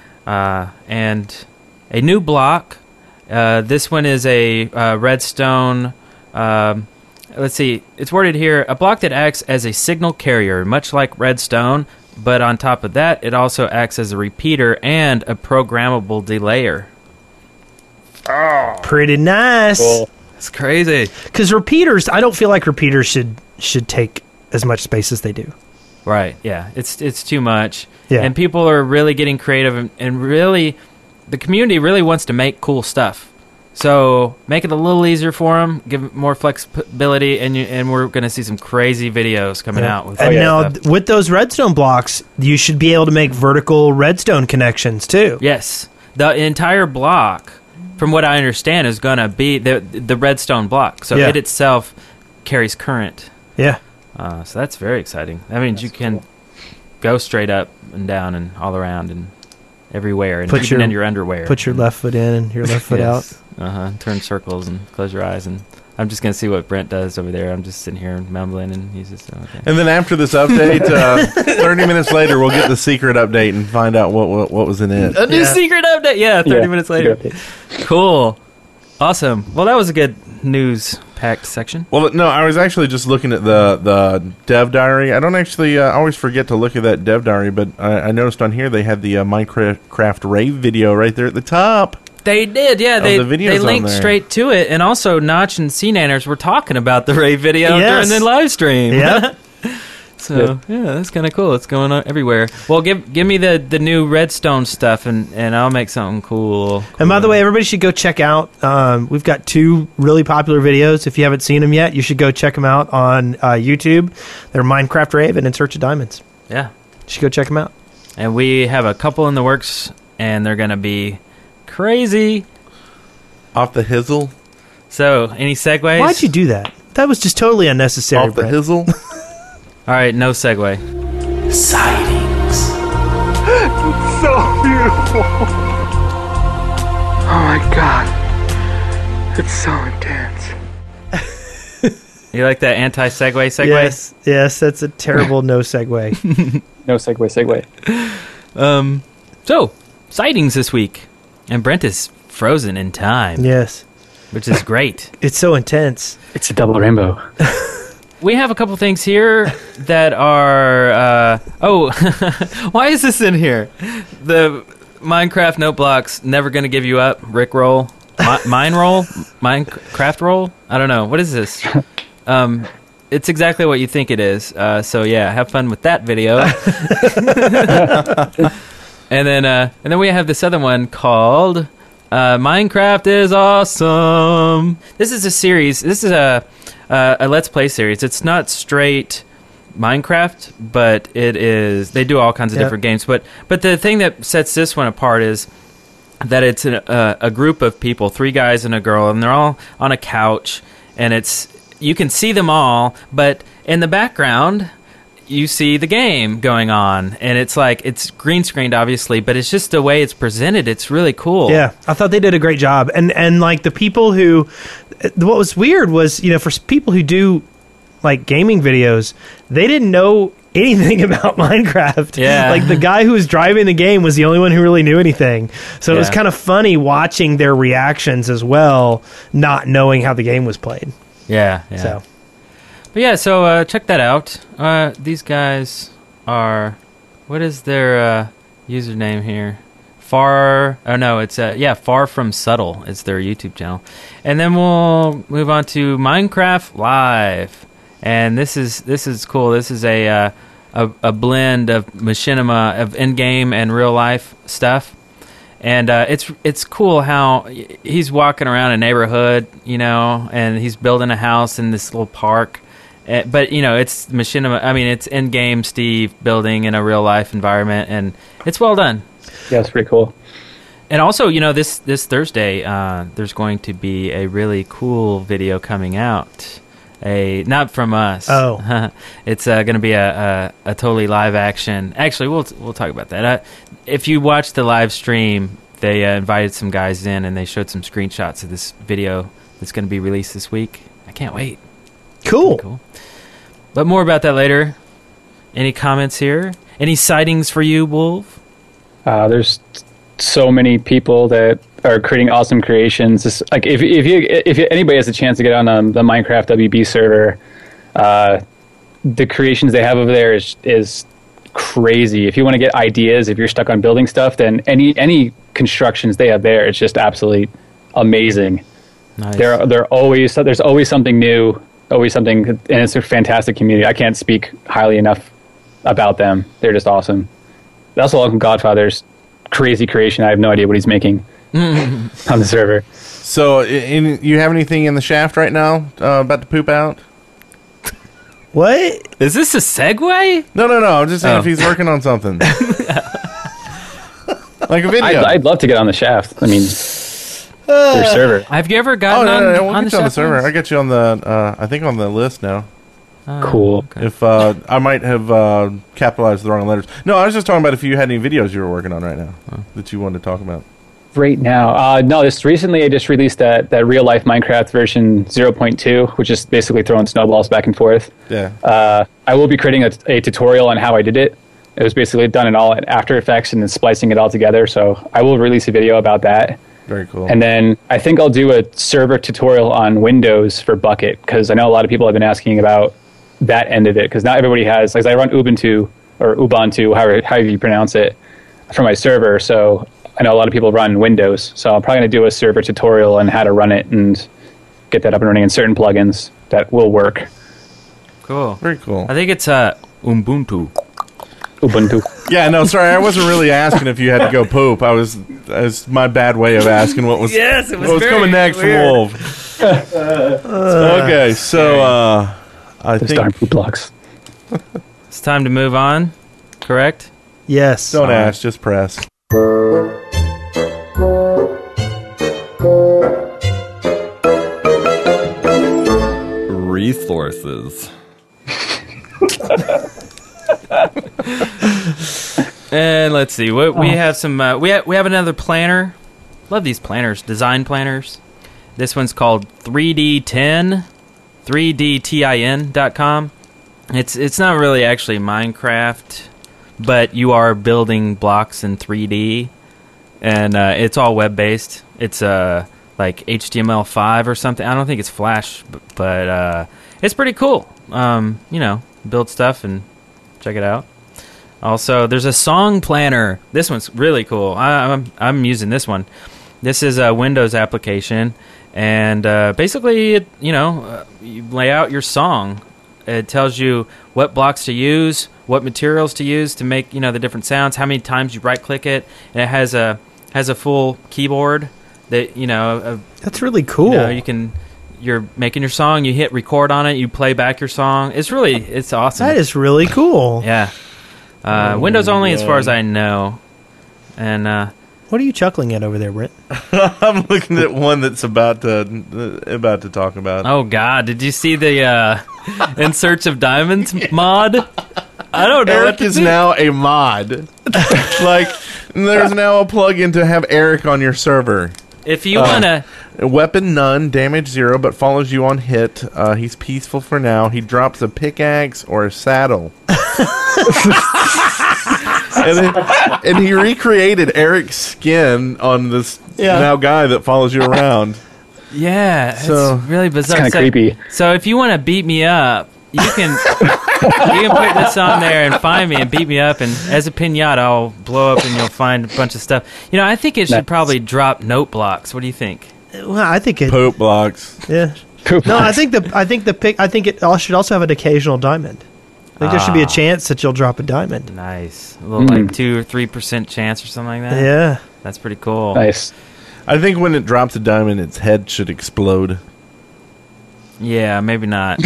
And a new block. This one is a redstone... let's see, it's worded here, a block that acts as a signal carrier, much like redstone, but on top of that, it also acts as a repeater and a programmable delayer. Oh, pretty nice. Cool. It's crazy. Because repeaters, I don't feel like repeaters should take as much space as they do. Right, yeah. It's too much. Yeah. And people are really getting creative, and really, the community really wants to make cool stuff. So make it a little easier for them, give it more flexibility, and we're going to see some crazy videos coming out. With those redstone blocks, you should be able to make vertical redstone connections too. Yes. The entire block, from what I understand, is going to be the redstone block. So it itself carries current. Yeah. So that's very exciting. That means you can go straight up and down and all around and everywhere, and even in your underwear. Put your left foot in and your left foot out. Turn circles and close your eyes, and I'm just going to see what Brent does over there. I'm just sitting here mumbling, and he's just okay. And then after this update, 30 minutes later, we'll get the secret update and find out what was in it. A new secret update, 30 minutes later. Cool, awesome. Well, that was a good news-packed section. Well, no, I was actually just looking at the dev diary. I don't actually I always forget to look at that dev diary, but I noticed on here they had the Minecraft rave video right there at the top. They did, yeah. They linked straight to it, and also Notch and CNanners were talking about the rave video during the live stream. Yeah. So that's kind of cool. It's going on everywhere. Well, give me the new redstone stuff, and I'll make something cool. And by the way, everybody should go check out. We've got 2 really popular videos. If you haven't seen them yet, you should go check them out on YouTube. They're Minecraft Rave and In Search of Diamonds. Yeah, you should go check them out. And we have a couple in the works, and they're going to be crazy. Off the hizzle. So, any segues? Why'd you do that? That was just totally unnecessary. Off the hizzle. All right, no segue. Sightings. It's so beautiful. Oh my god. It's so intense. You like that anti-segue segue? Yes, that's a terrible no segue. No segue. So, sightings this week. And Brent is frozen in time. Yes. Which is great. It's so intense. It's a double rainbow. We have a couple things here that are... why is this in here? The Minecraft note blocks, never going to give you up, Rickroll. Mine roll? Minecraft roll? I don't know. What is this? It's exactly what you think it is. So, yeah, have fun with that video. And then we have this other one called Minecraft is Awesome. This is a series. This is a Let's Play series. It's not straight Minecraft, but it is. They do all kinds of different games. But the thing that sets this one apart is that it's a group of people, 3 guys and a girl, and they're all on a couch, and you can see them all, but in the background you see the game going on, and it's green screened, obviously, but it's just the way it's presented. It's really cool. Yeah, I thought they did a great job, and like the people who, what was weird was, for people who do like gaming videos, they didn't know anything about Minecraft. Yeah, like the guy who was driving the game was the only one who really knew anything. So it was kind of funny watching their reactions as well, not knowing how the game was played. Yeah. So. But yeah, so check that out. These guys are... What is their username here? Far From Subtle is their YouTube channel. And then we'll move on to Minecraft Live. And this is cool. This is a blend of machinima, of in-game and real-life stuff. And it's cool how he's walking around a neighborhood, and he's building a house in this little park. But, it's machinima. I mean, it's in-game Steve building in a real-life environment, and it's well done. Yeah, it's pretty cool. And also, this Thursday, there's going to be a really cool video coming out. Not from us. Oh. It's going to be a totally live action. Actually, we'll talk about that. If you watch the live stream, they invited some guys in and they showed some screenshots of this video that's going to be released this week. I can't wait. Cool. But more about that later. Any comments here? Any sightings for you, Wolf? There's so many people that are creating awesome creations. Just, like if anybody has a chance to get on the Minecraft WB server, the creations they have over there is crazy. If you want to get ideas, if you're stuck on building stuff, then any constructions they have there, it's just absolutely amazing. Nice. There's always something new, always something, and it's a fantastic community. I can't speak highly enough about them. They're just awesome. That's all from Godfather's crazy creation. I have no idea what he's making on the server. So, you have anything in the shaft right now about to poop out? What? Is this a segue? No. I'm just saying if he's working on something. Like a video. I'd love to get on the shaft. I mean, their server. Have you ever gotten we'll on get you on the server. I get you on the, I think on the list now. Cool. Okay. If I might have capitalized the wrong letters. No, I was just talking about if you had any videos you were working on right now that you wanted to talk about. Right now, no. Just recently, I just released that real life Minecraft version 0.2, which is basically throwing snowballs back and forth. Yeah. I will be creating a tutorial on how I did it. It was basically done in all After Effects and then splicing it all together. So I will release a video about that. Very cool. And then I think I'll do a server tutorial on Windows for Bucket, because I know a lot of people have been asking about that end of it, because not everybody has, like I run Ubuntu, however you pronounce it, for my server, so I know a lot of people run Windows, so I'm probably going to do a server tutorial on how to run it and get that up and running in certain plugins that will work. Cool. Very cool. I think it's Ubuntu. Yeah, no, sorry, I wasn't really asking if you had to go poop. It's my bad way of asking what was yes, it was what was coming next weird. from Wolf. Okay, so I think darn poop blocks. It's time to move on, correct? Yes. Don't ask, just press. Resources. And let's see. We have some. We have another planner. Love these planners, design planners. This one's called 3D10, 3DTIN.com. It's not really actually Minecraft, but you are building blocks in 3D, and it's all web based. It's like HTML5 or something. I don't think it's Flash, but it's pretty cool. Build stuff and check it out. Also, there's a song planner. This one's really cool. I'm using this one. This is a Windows application, and basically, you lay out your song. It tells you what blocks to use, what materials to use to make the different sounds, how many times you right-click it, and it has a full keyboard that That's really cool. You're making your song, you hit record on it, you play back your song. It's awesome. That is really cool. Yeah. Windows only, as far as I know. And what are you chuckling at over there, Britt? I'm looking at one that's about to talk about. Oh God! Did you see the In Search of Diamonds mod? I don't know. Eric is now a mod. Like there's now a plugin to have Eric on your server. If you wanna. Weapon none, damage 0, but follows you on hit. He's peaceful for now. He drops a pickaxe or a saddle. and he recreated Eric's skin on this now guy that follows you around. Yeah, So- it's really bizarre. It's kinda creepy. So if you want to beat me up, you can put this on there and find me and beat me up, and as a pinata, I'll blow up and you'll find a bunch of stuff. I think it should probably drop note blocks. What do you think? Well, I think it poop blocks. Yeah. I think it should also have an occasional diamond. I think there should be a chance that you'll drop a diamond. Nice. A little like 2 or 3% chance or something like that. Yeah. That's pretty cool. Nice. I think when it drops a diamond, its head should explode. Yeah, maybe not.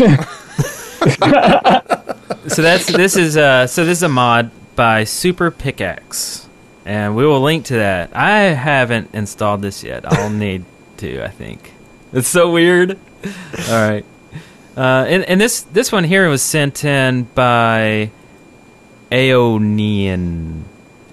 So this is a mod by Super Pickaxe, and we will link to that. I haven't installed this yet. I'll need to. I think it's so weird. All right. And this one here was sent in by Aeonian.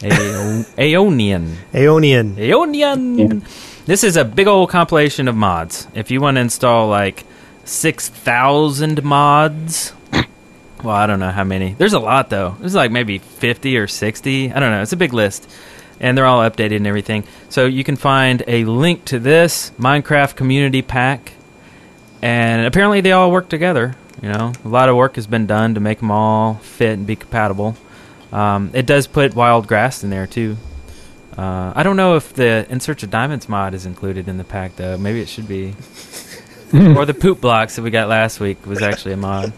This is a big old compilation of mods. If you want to install like 6,000 mods, well, I don't know how many. There's a lot though. There's like maybe 50 or 60. I don't know. It's a big list, and they're all updated and everything. So you can find a link to this Minecraft community pack. And apparently they all work together. A lot of work has been done to make them all fit and be compatible. It does put wild grass in there too. I don't know if the In Search of Diamonds mod is included in the pack though. Maybe it should be. Or the poop blocks that we got last week was actually a mod.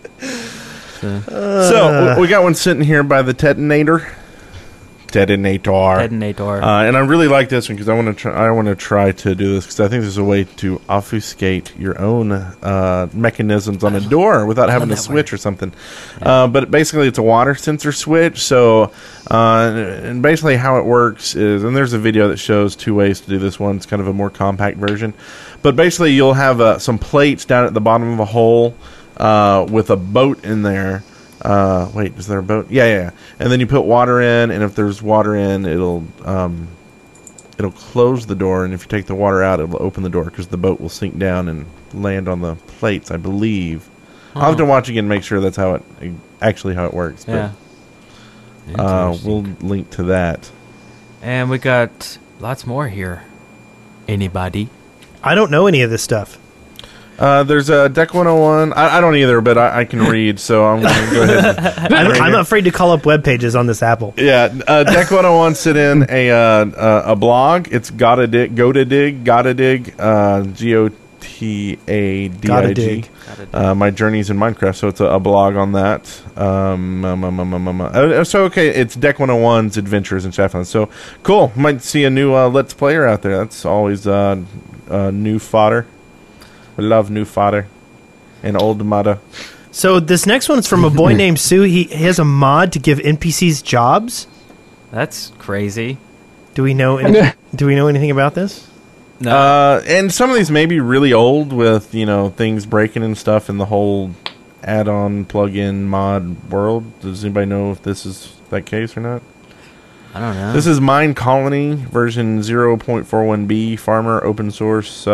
So we got one sitting here by the Detonator. And I really like this one because I want to try to do this because I think there's a way to obfuscate your own mechanisms on a door without having to switch or something. Yeah. But basically, it's a water sensor switch. So, and basically how it works is, and there's a video that shows 2 ways to do this one. It's kind of a more compact version. But basically, you'll have some plates down at the bottom of a hole with a boat in there. Wait, is there a boat? Yeah. And then you put water in, and if there's water in, it'll close the door, and if you take the water out, it'll open the door because the boat will sink down and land on the plates, I believe. I'll have to watch again and make sure that's how it works. Yeah. But, we'll link to that. And we got lots more here. Anybody? I don't know any of this stuff. There's a Deck 101. I don't either, but I can read, so I'm going to go ahead. I'm afraid to call up web pages on this Apple. Yeah, Deck 101 sent in a blog. It's Gotadig, Gotadig, my journeys in Minecraft. So it's a blog on that. So okay, it's Deck 101's Adventures in Shaftlands. So cool. Might see a new Let's Player out there. That's always new fodder. We love new fodder and old mother. So this next one is from a boy named Sue. He has a mod to give NPCs jobs. That's crazy. Do we know anything about this? No. And some of these may be really old with things breaking and stuff in the whole add-on plug-in mod world. Does anybody know if this is that case or not? I don't know. This is Mine Colony version 0.41b farmer open source.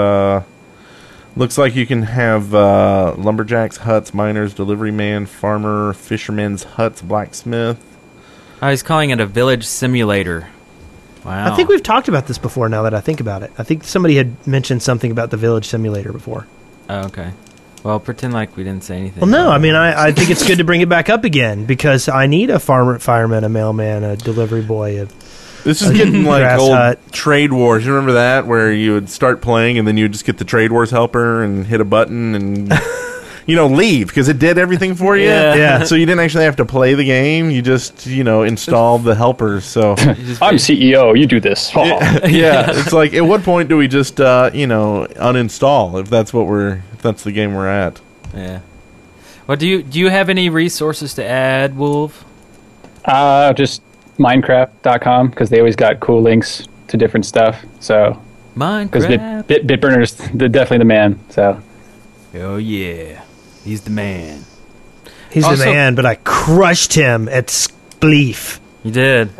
Looks like you can have lumberjacks, huts, miners, delivery man, farmer, fisherman's huts, blacksmith. Oh, he's calling it a village simulator. Wow. I think we've talked about this before now that I think about it. I think somebody had mentioned something about the village simulator before. Oh, okay. Well, pretend like we didn't say anything. Well, no, I mean, I think it's good to bring it back up again because I need a fireman, a mailman, a delivery boy, This is getting like old Trade Wars. You remember that? Where you would start playing and then you would just get the Trade Wars helper and hit a button and, leave because it did everything for you. Yeah. So you didn't actually have to play the game. You just, installed the helpers. So I'm CEO. You do this. Yeah. It's like, at what point do we just, uninstall if that's the game we're at? Yeah. Well, do you have any resources to add, Wolf? Just Minecraft.com because they always got cool links to different stuff. So Minecraft, because Bitburner's definitely the man. So oh yeah, he's the man. He's the man, but I crushed him at Spleef. You did.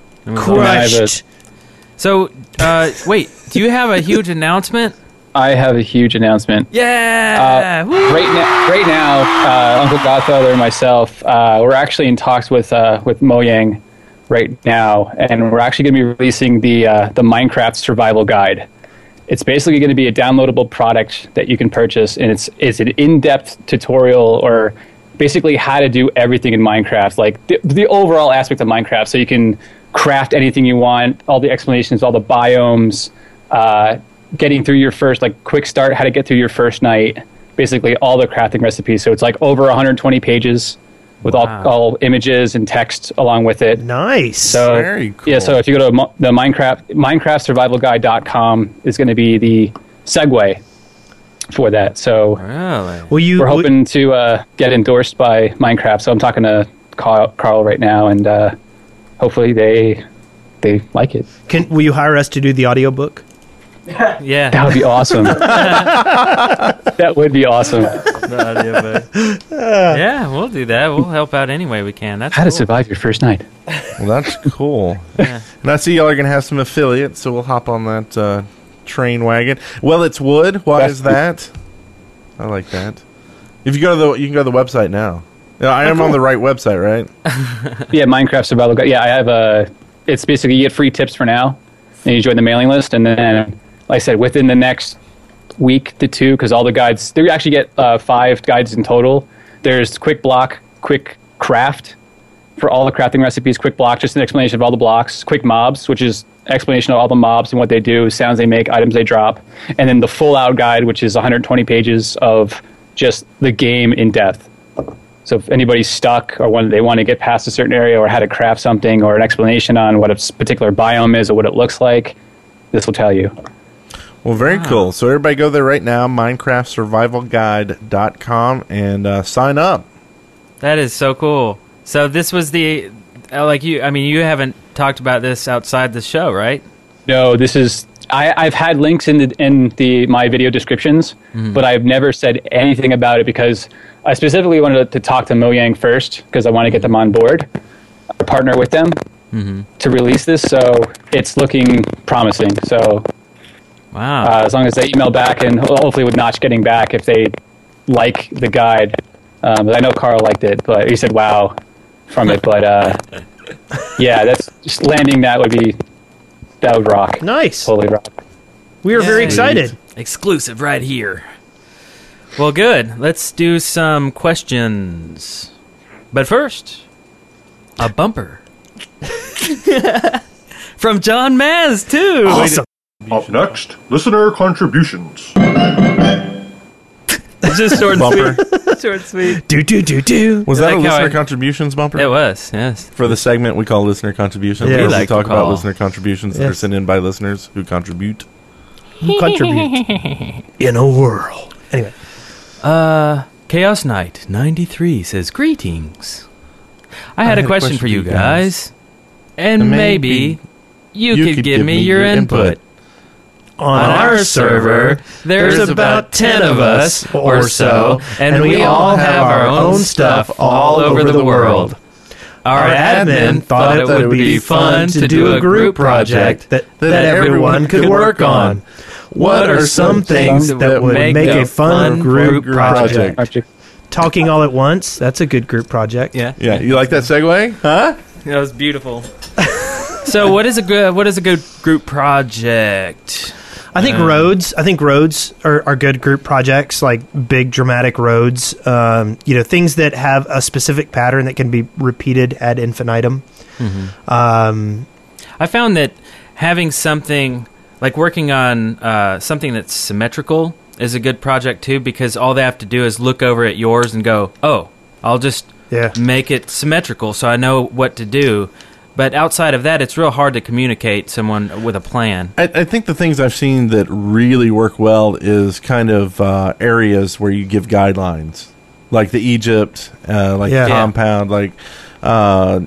Crushed. So wait, do you have a huge announcement? I have a huge announcement. Yeah! Right now, Uncle Godfather and myself, we're actually in talks with Mojang right now, and we're actually going to be releasing the Minecraft Survival Guide. It's basically going to be a downloadable product that you can purchase, and it's an in-depth tutorial or basically how to do everything in Minecraft, like the overall aspect of Minecraft. So you can craft anything you want, all the explanations, all the biomes, getting through your first, like quick start, how to get through your first night, basically all the crafting recipes. So it's like over 120 pages with all images and text along with it. Nice. So, very cool. Yeah, so if you go to the MinecraftSurvivalGuide.com is going to be the segue for that. So we're hoping to get endorsed by Minecraft. So I'm talking to Carl right now, and hopefully they like it. Will you hire us to do the audiobook? Yeah. That would be awesome. That would be awesome. Yeah, we'll do that. We'll help out any way we can. That's How to cool. survive your first night. Well, that's cool. Yeah. And I see y'all are going to have some affiliates, so we'll hop on that train wagon. Well, it's wood. Why is that? I like that. If you go to you can go to the website now. Yeah, I am on the right website, right? Yeah, Minecraft Survival Guide. Yeah, I have it's basically you get free tips for now, and you join the mailing list, and then, like I said, within the next week to two, because all the guides, they actually get 5 guides in total. There's Quick Block, Quick Craft for all the crafting recipes, Quick Block, just an explanation of all the blocks, Quick Mobs, which is explanation of all the mobs and what they do, sounds they make, items they drop, and then the full out guide, which is 120 pages of just the game in depth. So if anybody's stuck or they want to get past a certain area or how to craft something or an explanation on what a particular biome is or what it looks like, this will tell you. Well, very cool. So everybody go there right now, MinecraftSurvivalGuide.com, and sign up. That is so cool. So this was the you haven't talked about this outside the show, right? No, this is I've had links in my video descriptions, but I've never said anything about it because I specifically wanted to talk to Mojang first because I want to get them on board, partner with them to release this. So it's looking promising. So wow, as long as they email back and hopefully with Notch getting back if they like the guide. I know Carl liked it, but he said wow from it. But yeah, that's just landing that would rock. Nice. Totally rock. We are very excited. Exclusive right here. Well, good. Let's do some questions. But first, a bumper. From John Maz, too. Awesome. Up next, listener contributions. It's just short and sweet. Short and sweet. Do. Was that a listener contributions bumper? It was, yes. For the segment we call listener contributions. Yeah, where we talk about listener contributions that are Yes. sent in by listeners who contribute. In a whirl. Anyway. Chaos Knight 93 says, greetings. I had a question for you guys. And maybe you could give me your input. On our server, there's about 10 of us or so, and we all have our own stuff all over the world. Our admin thought it would be fun to do a group project that everyone could work on. What are some things that would make a fun group project? Talking all at once, that's a good group project. Yeah. Yeah, you like that segue? Huh? That was beautiful. So what is a good group project? I think roads are good group projects, like big dramatic roads. Things that have a specific pattern that can be repeated ad infinitum. I found that having something like working on something that's symmetrical is a good project too, because all they have to do is look over at yours and go, "Oh, I'll just make it symmetrical, so I know what to do." But outside of that, it's real hard to communicate someone with a plan. I think the things I've seen that really work well is kind of areas where you give guidelines, like the Egypt, like the compound, like all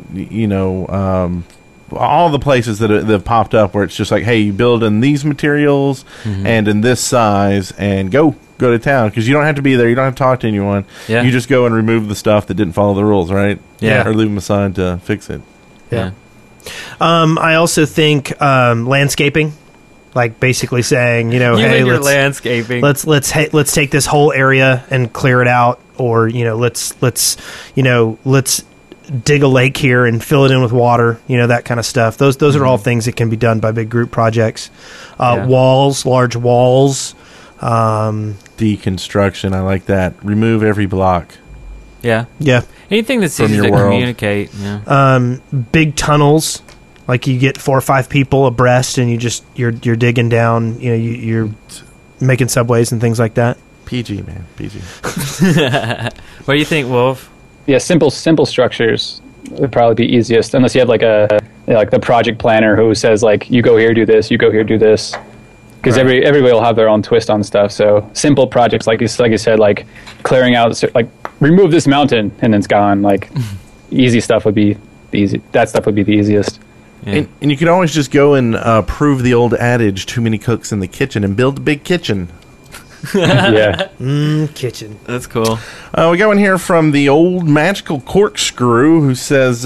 the places that have popped up where it's just like, hey, you build in these materials and in this size, and go to town, because you don't have to be there, you don't have to talk to anyone. Yeah. You just go and remove the stuff that didn't follow the rules, right? Yeah. Or leave them aside to fix it. Yeah. I also think landscaping, like basically saying, hey, let's landscaping. Let's take this whole area and clear it out, or let's dig a lake here and fill it in with water, that kind of stuff. Those are all things that can be done by big group projects. Walls, large walls. Deconstruction, I like that. Remove every block. Yeah. Yeah. Anything that's From easy your to world. communicate. Yeah. Big tunnels, like you get 4 or 5 people abreast, and you're digging down. You're making subways and things like that. PG, man, PG. What do you think, Wolf? Yeah, simple structures would probably be easiest, unless you have like the project planner who says like, you go here, do this, you go here, do this. Because everybody will have their own twist on stuff. So simple projects, like you said, like clearing out, like remove this mountain and then it's gone. Like easy stuff would be easy. That stuff would be the easiest. Yeah. And you could always just go and prove the old adage, too many cooks in the kitchen, and build a big kitchen. Yeah. Kitchen. That's cool. We got one here from the old magical corkscrew who says,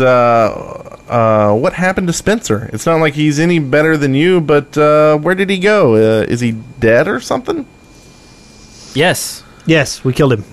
what happened to Spencer? It's not like he's any better than you, but where did he go? Is he dead or something? Yes. Yes, we killed him.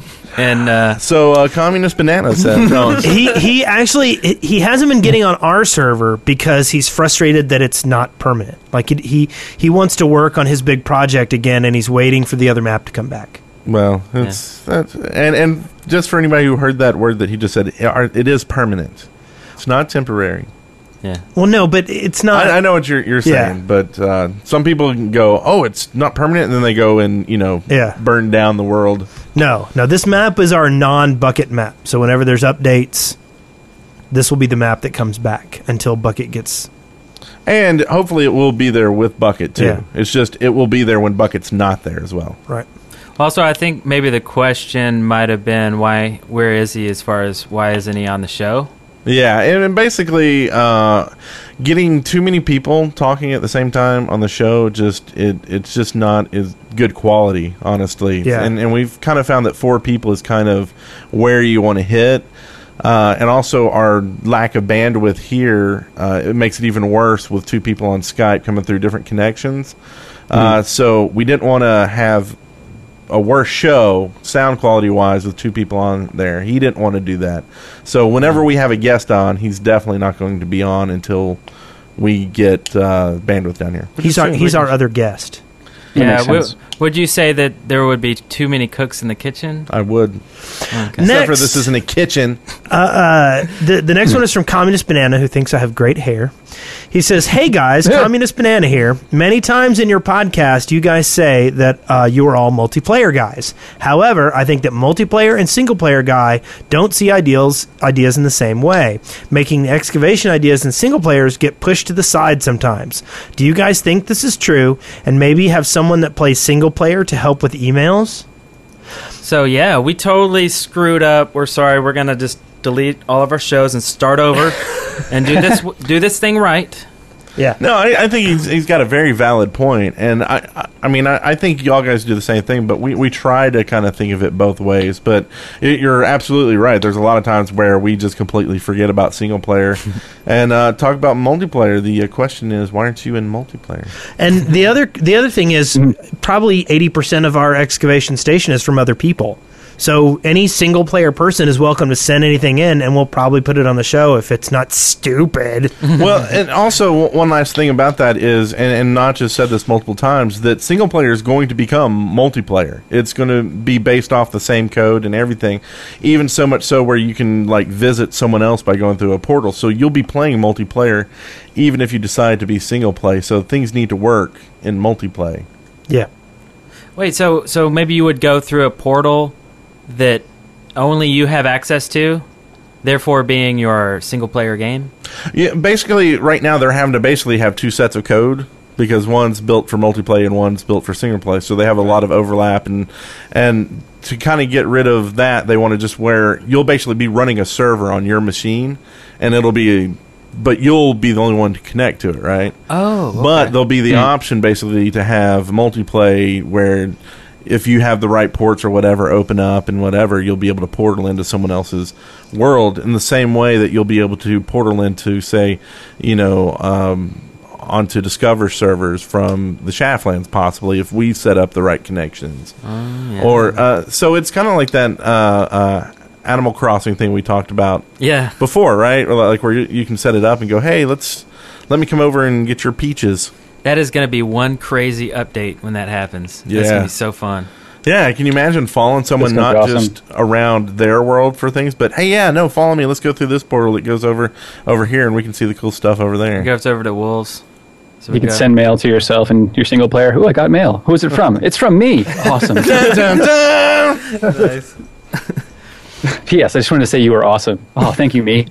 And so Communist Banana said no. he actually he hasn't been getting on our server because he's frustrated that it's not permanent. Like he wants to work on his big project again, and he's waiting for the other map to come back. Well, that's and just for anybody who heard that word that he just said, it is permanent. It's not temporary. Yeah. Well, no, but it's not. I know what you're saying, but some people can go, "Oh, it's not permanent," and then they go and burn down the world. No. This map is our non-bucket map. So whenever there's updates, this will be the map that comes back until Bucket gets. And hopefully, it will be there with Bucket too. Yeah. It's just it will be there when Bucket's not there as well. Right. Also, I think maybe the question might have been where is he as far as why isn't he on the show? Yeah, and basically, getting too many people talking at the same time on the show it's just not as good quality, honestly. Yeah. And we've kind of found that 4 people is kind of where you want to hit. And also our lack of bandwidth here, it makes it even worse with 2 people on Skype coming through different connections. So we didn't want to have a worse show sound quality wise with 2 people on there. He didn't want to do that. So whenever we have a guest on, he's definitely not going to be on until we get bandwidth down here. He's our other guest. Yeah, would you say that there would be too many cooks in the kitchen? I would. Okay. Except for this isn't a kitchen. The next one is from Communist Banana, who thinks I have great hair. He says, "Hey guys, Communist Banana here. Many times in your podcast, you guys say that you are all multiplayer guys. However, I think that multiplayer and single player guy don't see ideas in the same way, making the excavation ideas in single players get pushed to the side sometimes. Do you guys think this is true? And maybe have someone that plays single player to help with emails?" So yeah, we totally screwed up. We're sorry. We're gonna just delete all of our shows and start over and do this thing right. Yeah. No, I think he's got a very valid point, and I think y'all guys do the same thing, but we try to kind of think of it both ways. But you're absolutely right. There's a lot of times where we just completely forget about single player and talk about multiplayer. The question is, why aren't you in multiplayer? And the other thing is, probably 80% of our excavation station is from other people. So any single player person is welcome to send anything in, and we'll probably put it on the show if it's not stupid. Well, and also one last thing about that is, and Notch has said this multiple times, that single player is going to become multiplayer. It's going to be based off the same code and everything, even so much so where you can like visit someone else by going through a portal. So you'll be playing multiplayer even if you decide to be single play. So things need to work in multiplayer. Yeah. Wait, so maybe you would go through a portal that only you have access to, therefore being your single-player game? Yeah, basically, right now they're having to basically have 2 sets of code because one's built for multiplayer and one's built for single play. So they have a lot of overlap, and to kind of get rid of that, they want to just where you'll basically be running a server on your machine, and but you'll be the only one to connect to it, right? Oh, okay. But there'll be the option basically to have multiplayer where if you have the right ports or whatever open up and whatever, you'll be able to portal into someone else's world in the same way that you'll be able to portal into, say, onto Discover servers from the Shaftlands, possibly, if we set up the right connections. Yeah. Or so it's kind of like that Animal Crossing thing we talked about before, right? Or like where you can set it up and go, hey, let me come over and get your peaches. That is going to be one crazy update when that happens. Yeah. That's going to be so fun. Yeah, can you imagine following someone not just around their world for things, but hey, follow me. Let's go through this portal. It goes over here, and we can see the cool stuff over there. It goes over to Wolves. So you can send mail to yourself and your single player. Ooh, I got mail. Who is it from? It's from me. Awesome. Dun, dun, dun. Nice. P.S. I just wanted to say you were awesome. Oh, thank you, me.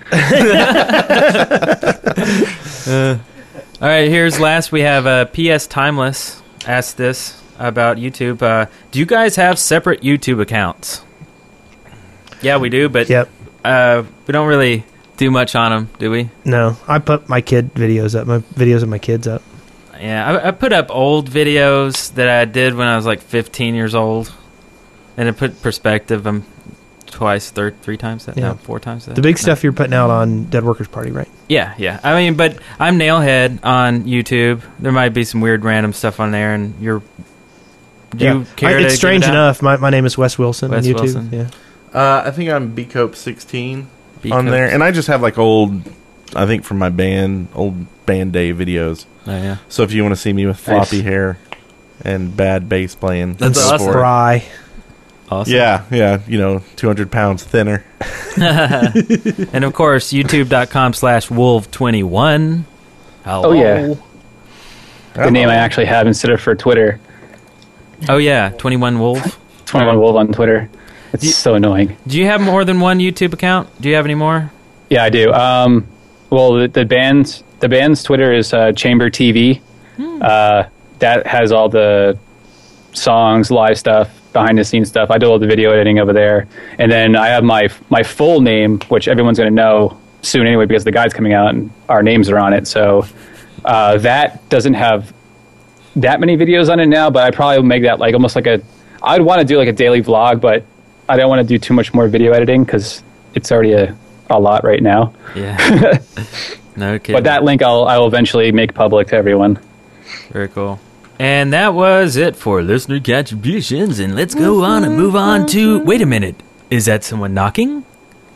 All right, here's last. We have P.S. Timeless asked this about YouTube. Do you guys have separate YouTube accounts? Yeah, we do, but we don't really do much on them, do we? No, I put my kid videos up, my videos of my kids up. Yeah, I put up old videos that I did when I was like 15 years old, and to put perspective, I'm three times that, no, 4 times that. The big stuff you're putting out on Dead Workers Party, right? Yeah. I mean, but I'm Nailhead on YouTube. There might be some weird random stuff on there, and Do you care it's to strange give it enough. My name is Wes Wilson on YouTube. Wilson. Yeah. I think I'm bcope16 on there, and I just have like old from my band, old band day videos. Oh yeah. So if you want to see me with floppy hair and bad bass playing, that's awesome. Spry. Awesome. Yeah, 200 pounds thinner. And of course, youtube.com/wolf21. Hello. Oh yeah. The name I actually have instead of for Twitter. Oh yeah, 21 Wolf. 21 Wolf on Twitter. It's so annoying. Do you have more than one YouTube account? Do you have any more? Yeah, I do. Well, the band's Twitter is Chamber TV. That has all the songs, live stuff, behind the scenes stuff. I do all the video editing over there, and then I have my full name, which everyone's going to know soon anyway because the guide's coming out and our names are on it. So that doesn't have that many videos on it now, but I probably will make that like almost like I'd want to do like a daily vlog, but I don't want to do too much more video editing because it's already a lot right now. Yeah. No kidding. But that link I'll eventually make public to everyone. Very cool. And that was it for listener contributions, and let's go on and move on to... Wait a minute. Is that someone knocking?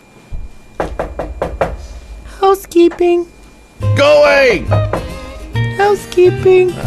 Housekeeping. Go away! Housekeeping.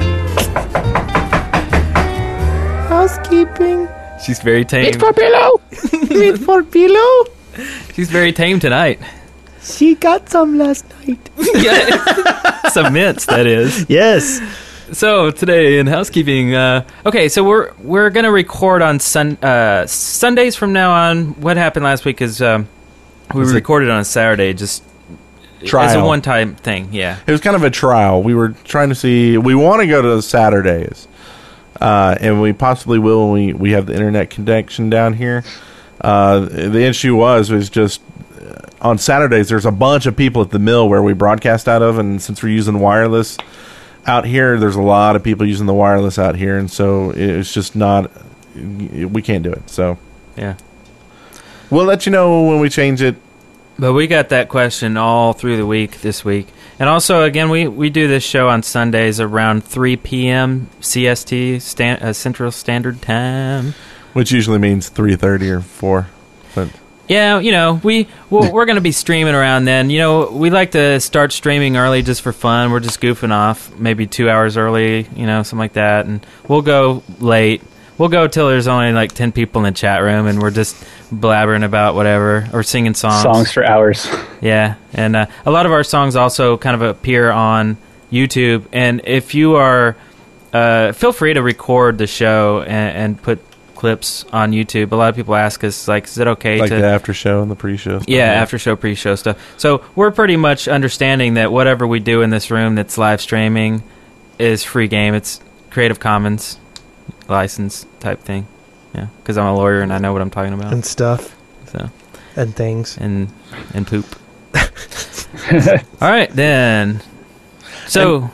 Housekeeping. She's very tame. Meat for pillow. Meat for pillow. She's very tame tonight. She got some last night. Some mints, that is. Yes. So today in housekeeping, okay, so we're gonna record on Sundays from now on. What happened last week is we recorded on a Saturday, just trial. As a one-time thing. Yeah, it was kind of a trial. We were trying to see. We want to go to the Saturdays, and we possibly will when we have the internet connection down here. The issue was just on Saturdays. There's a bunch of people at the mill where we broadcast out of, and since we're using wireless. Out here, there's a lot of people using the wireless out here, and so it's just not. We can't do it. So, yeah, we'll let you know when we change it. But we got that question all through the week this week, and also again, we do this show on Sundays around 3 p.m. CST Central Standard Time, which usually means 3:30 or 4. But yeah, we're going to be streaming around then. We like to start streaming early just for fun. We're just goofing off, maybe 2 hours early, something like that. And we'll go late. We'll go till there's only like 10 people in the chat room, and we're just blabbering about whatever or singing songs. Songs for hours. Yeah, and a lot of our songs also kind of appear on YouTube. And if you are, feel free to record the show and put clips on YouTube. A lot of people ask us, like, is it okay like to... the after show and the pre-show stuff? Yeah, after show, pre-show stuff. So we're pretty much understanding that whatever we do in this room that's live streaming is free game. It's Creative Commons license type thing. Yeah, because I'm a lawyer and I know what I'm talking about. And stuff. So. And things. And poop. All right, then. So...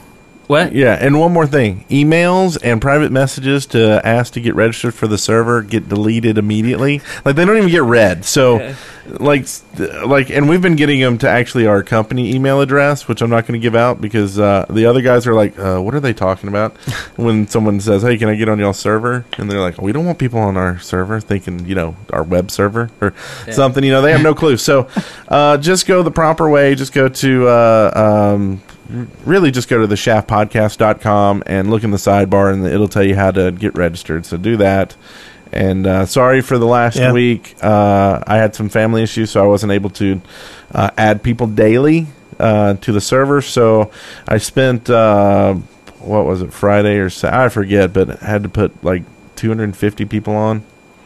What? Yeah, and one more thing. Emails and private messages to ask to get registered for the server get deleted immediately. Like, they don't even get read. So, like, and we've been getting them to actually our company email address, which I'm not going to give out because the other guys are like, what are they talking about? When someone says, hey, can I get on y'all's server? And they're like, we don't want people on our server, thinking, our web server or something. They have no clue. So, just go the proper way. Just go to... really just go to theshaftpodcast.com and look in the sidebar, and it'll tell you how to get registered. So do that. And sorry for the last week. I had some family issues, so I wasn't able to add people daily to the server. So I spent, what was it, Friday or Saturday? I forget, but I had to put like 250 people on.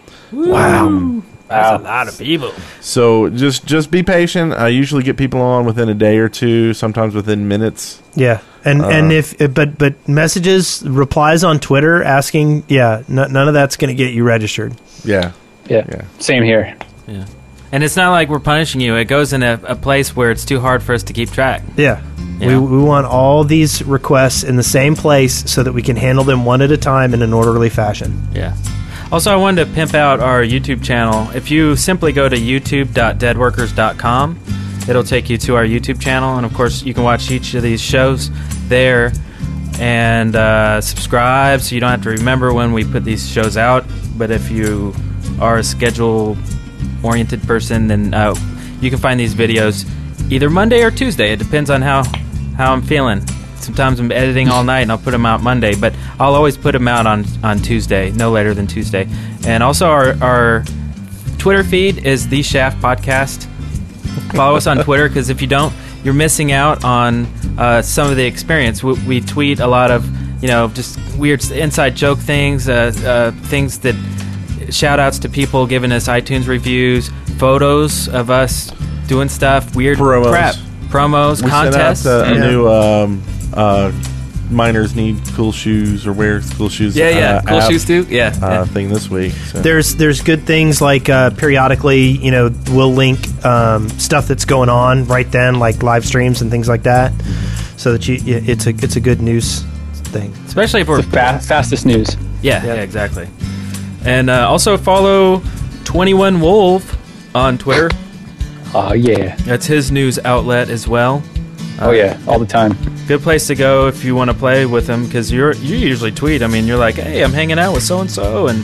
Wow. That's a lot of people. So just be patient. I usually get people on within a day or two, sometimes within minutes. Yeah, and if but messages, replies on Twitter asking, none of that's going to get you registered. Yeah. Same here. Yeah, and it's not like we're punishing you. It goes in a place where it's too hard for us to keep track. Yeah. We want all these requests in the same place so that we can handle them one at a time in an orderly fashion. Yeah. Also, I wanted to pimp out our YouTube channel. If you simply go to youtube.deadworkers.com, it'll take you to our YouTube channel. And, of course, you can watch each of these shows there and subscribe so you don't have to remember when we put these shows out. But if you are a schedule-oriented person, then you can find these videos either Monday or Tuesday. It depends on how I'm feeling. Sometimes I'm editing all night and I'll put them out Monday, but I'll always put them out on Tuesday, no later than Tuesday. And also our Twitter feed is The Shaft Podcast. Follow us on Twitter, because if you don't, you're missing out on some of the experience. We tweet a lot of, just weird inside joke things, things that, shout outs to people giving us iTunes reviews, photos of us doing stuff, weird crap. Promos, contests. We sent out a new miners need cool shoes or wear cool shoes. Cool shoes too. Thing this week. So. There's good things like periodically, we'll link stuff that's going on right then, like live streams and things like that, so that it's a good news thing. Especially if we're fastest news. Yeah, exactly. And also follow 21 Wolf on Twitter. Oh yeah, that's his news outlet as well. All the time. Good place to go if you want to play with him, because you usually tweet. I mean, you're like, hey, I'm hanging out with so-and-so, and,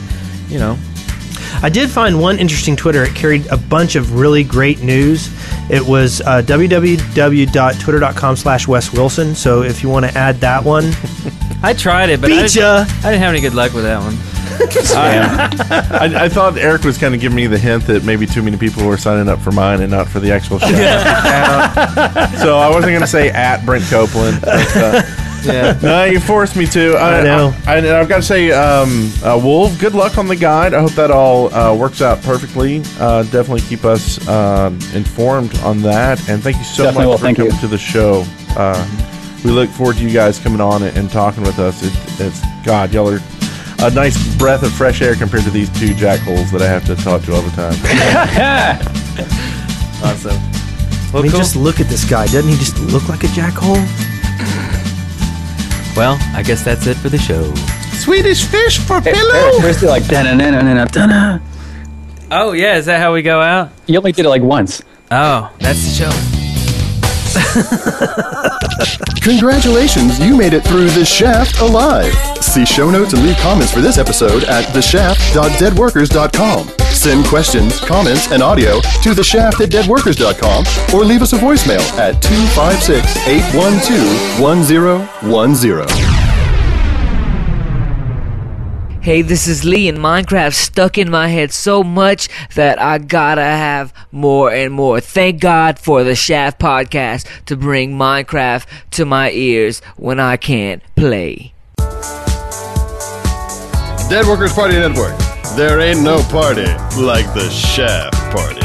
I did find one interesting Twitter. It carried a bunch of really great news. It was www.twitter.com/Wes Wilson, so if you want to add that one. I tried it, but I didn't have any good luck with that one. I thought Eric was kind of giving me the hint that maybe too many people were signing up for mine and not for the actual show. So I wasn't going to say at Brent Copeland. But, no, you forced me to. I know. I've got to say, Wolf, good luck on the guide. I hope that all works out perfectly. Definitely keep us informed on that. And thank you so much for coming to the show. We look forward to you guys coming on and talking with us. It's God, y'all are a nice breath of fresh air compared to these two jackholes that I have to talk to all the time. Awesome. Well, just look at this guy. Doesn't he just look like a jackhole? Well, I guess that's it for the show. Swedish fish for pillow. Where's the like da-na-na-na-na-na? Oh yeah, is that how we go out? You only did it like once. Oh, that's the show. Congratulations, you made it through The Shaft alive. See show notes and leave comments for this episode at theshaft.deadworkers.com. Send questions, comments, and audio to theshaft@deadworkers.com or leave us a voicemail at 256-812-1010. Hey, this is Lee, and Minecraft stuck in my head so much that I gotta have more and more. Thank God for the Shaft Podcast to bring Minecraft to my ears when I can't play. Dead Workers Party Network. There ain't no party like the Shaft Party.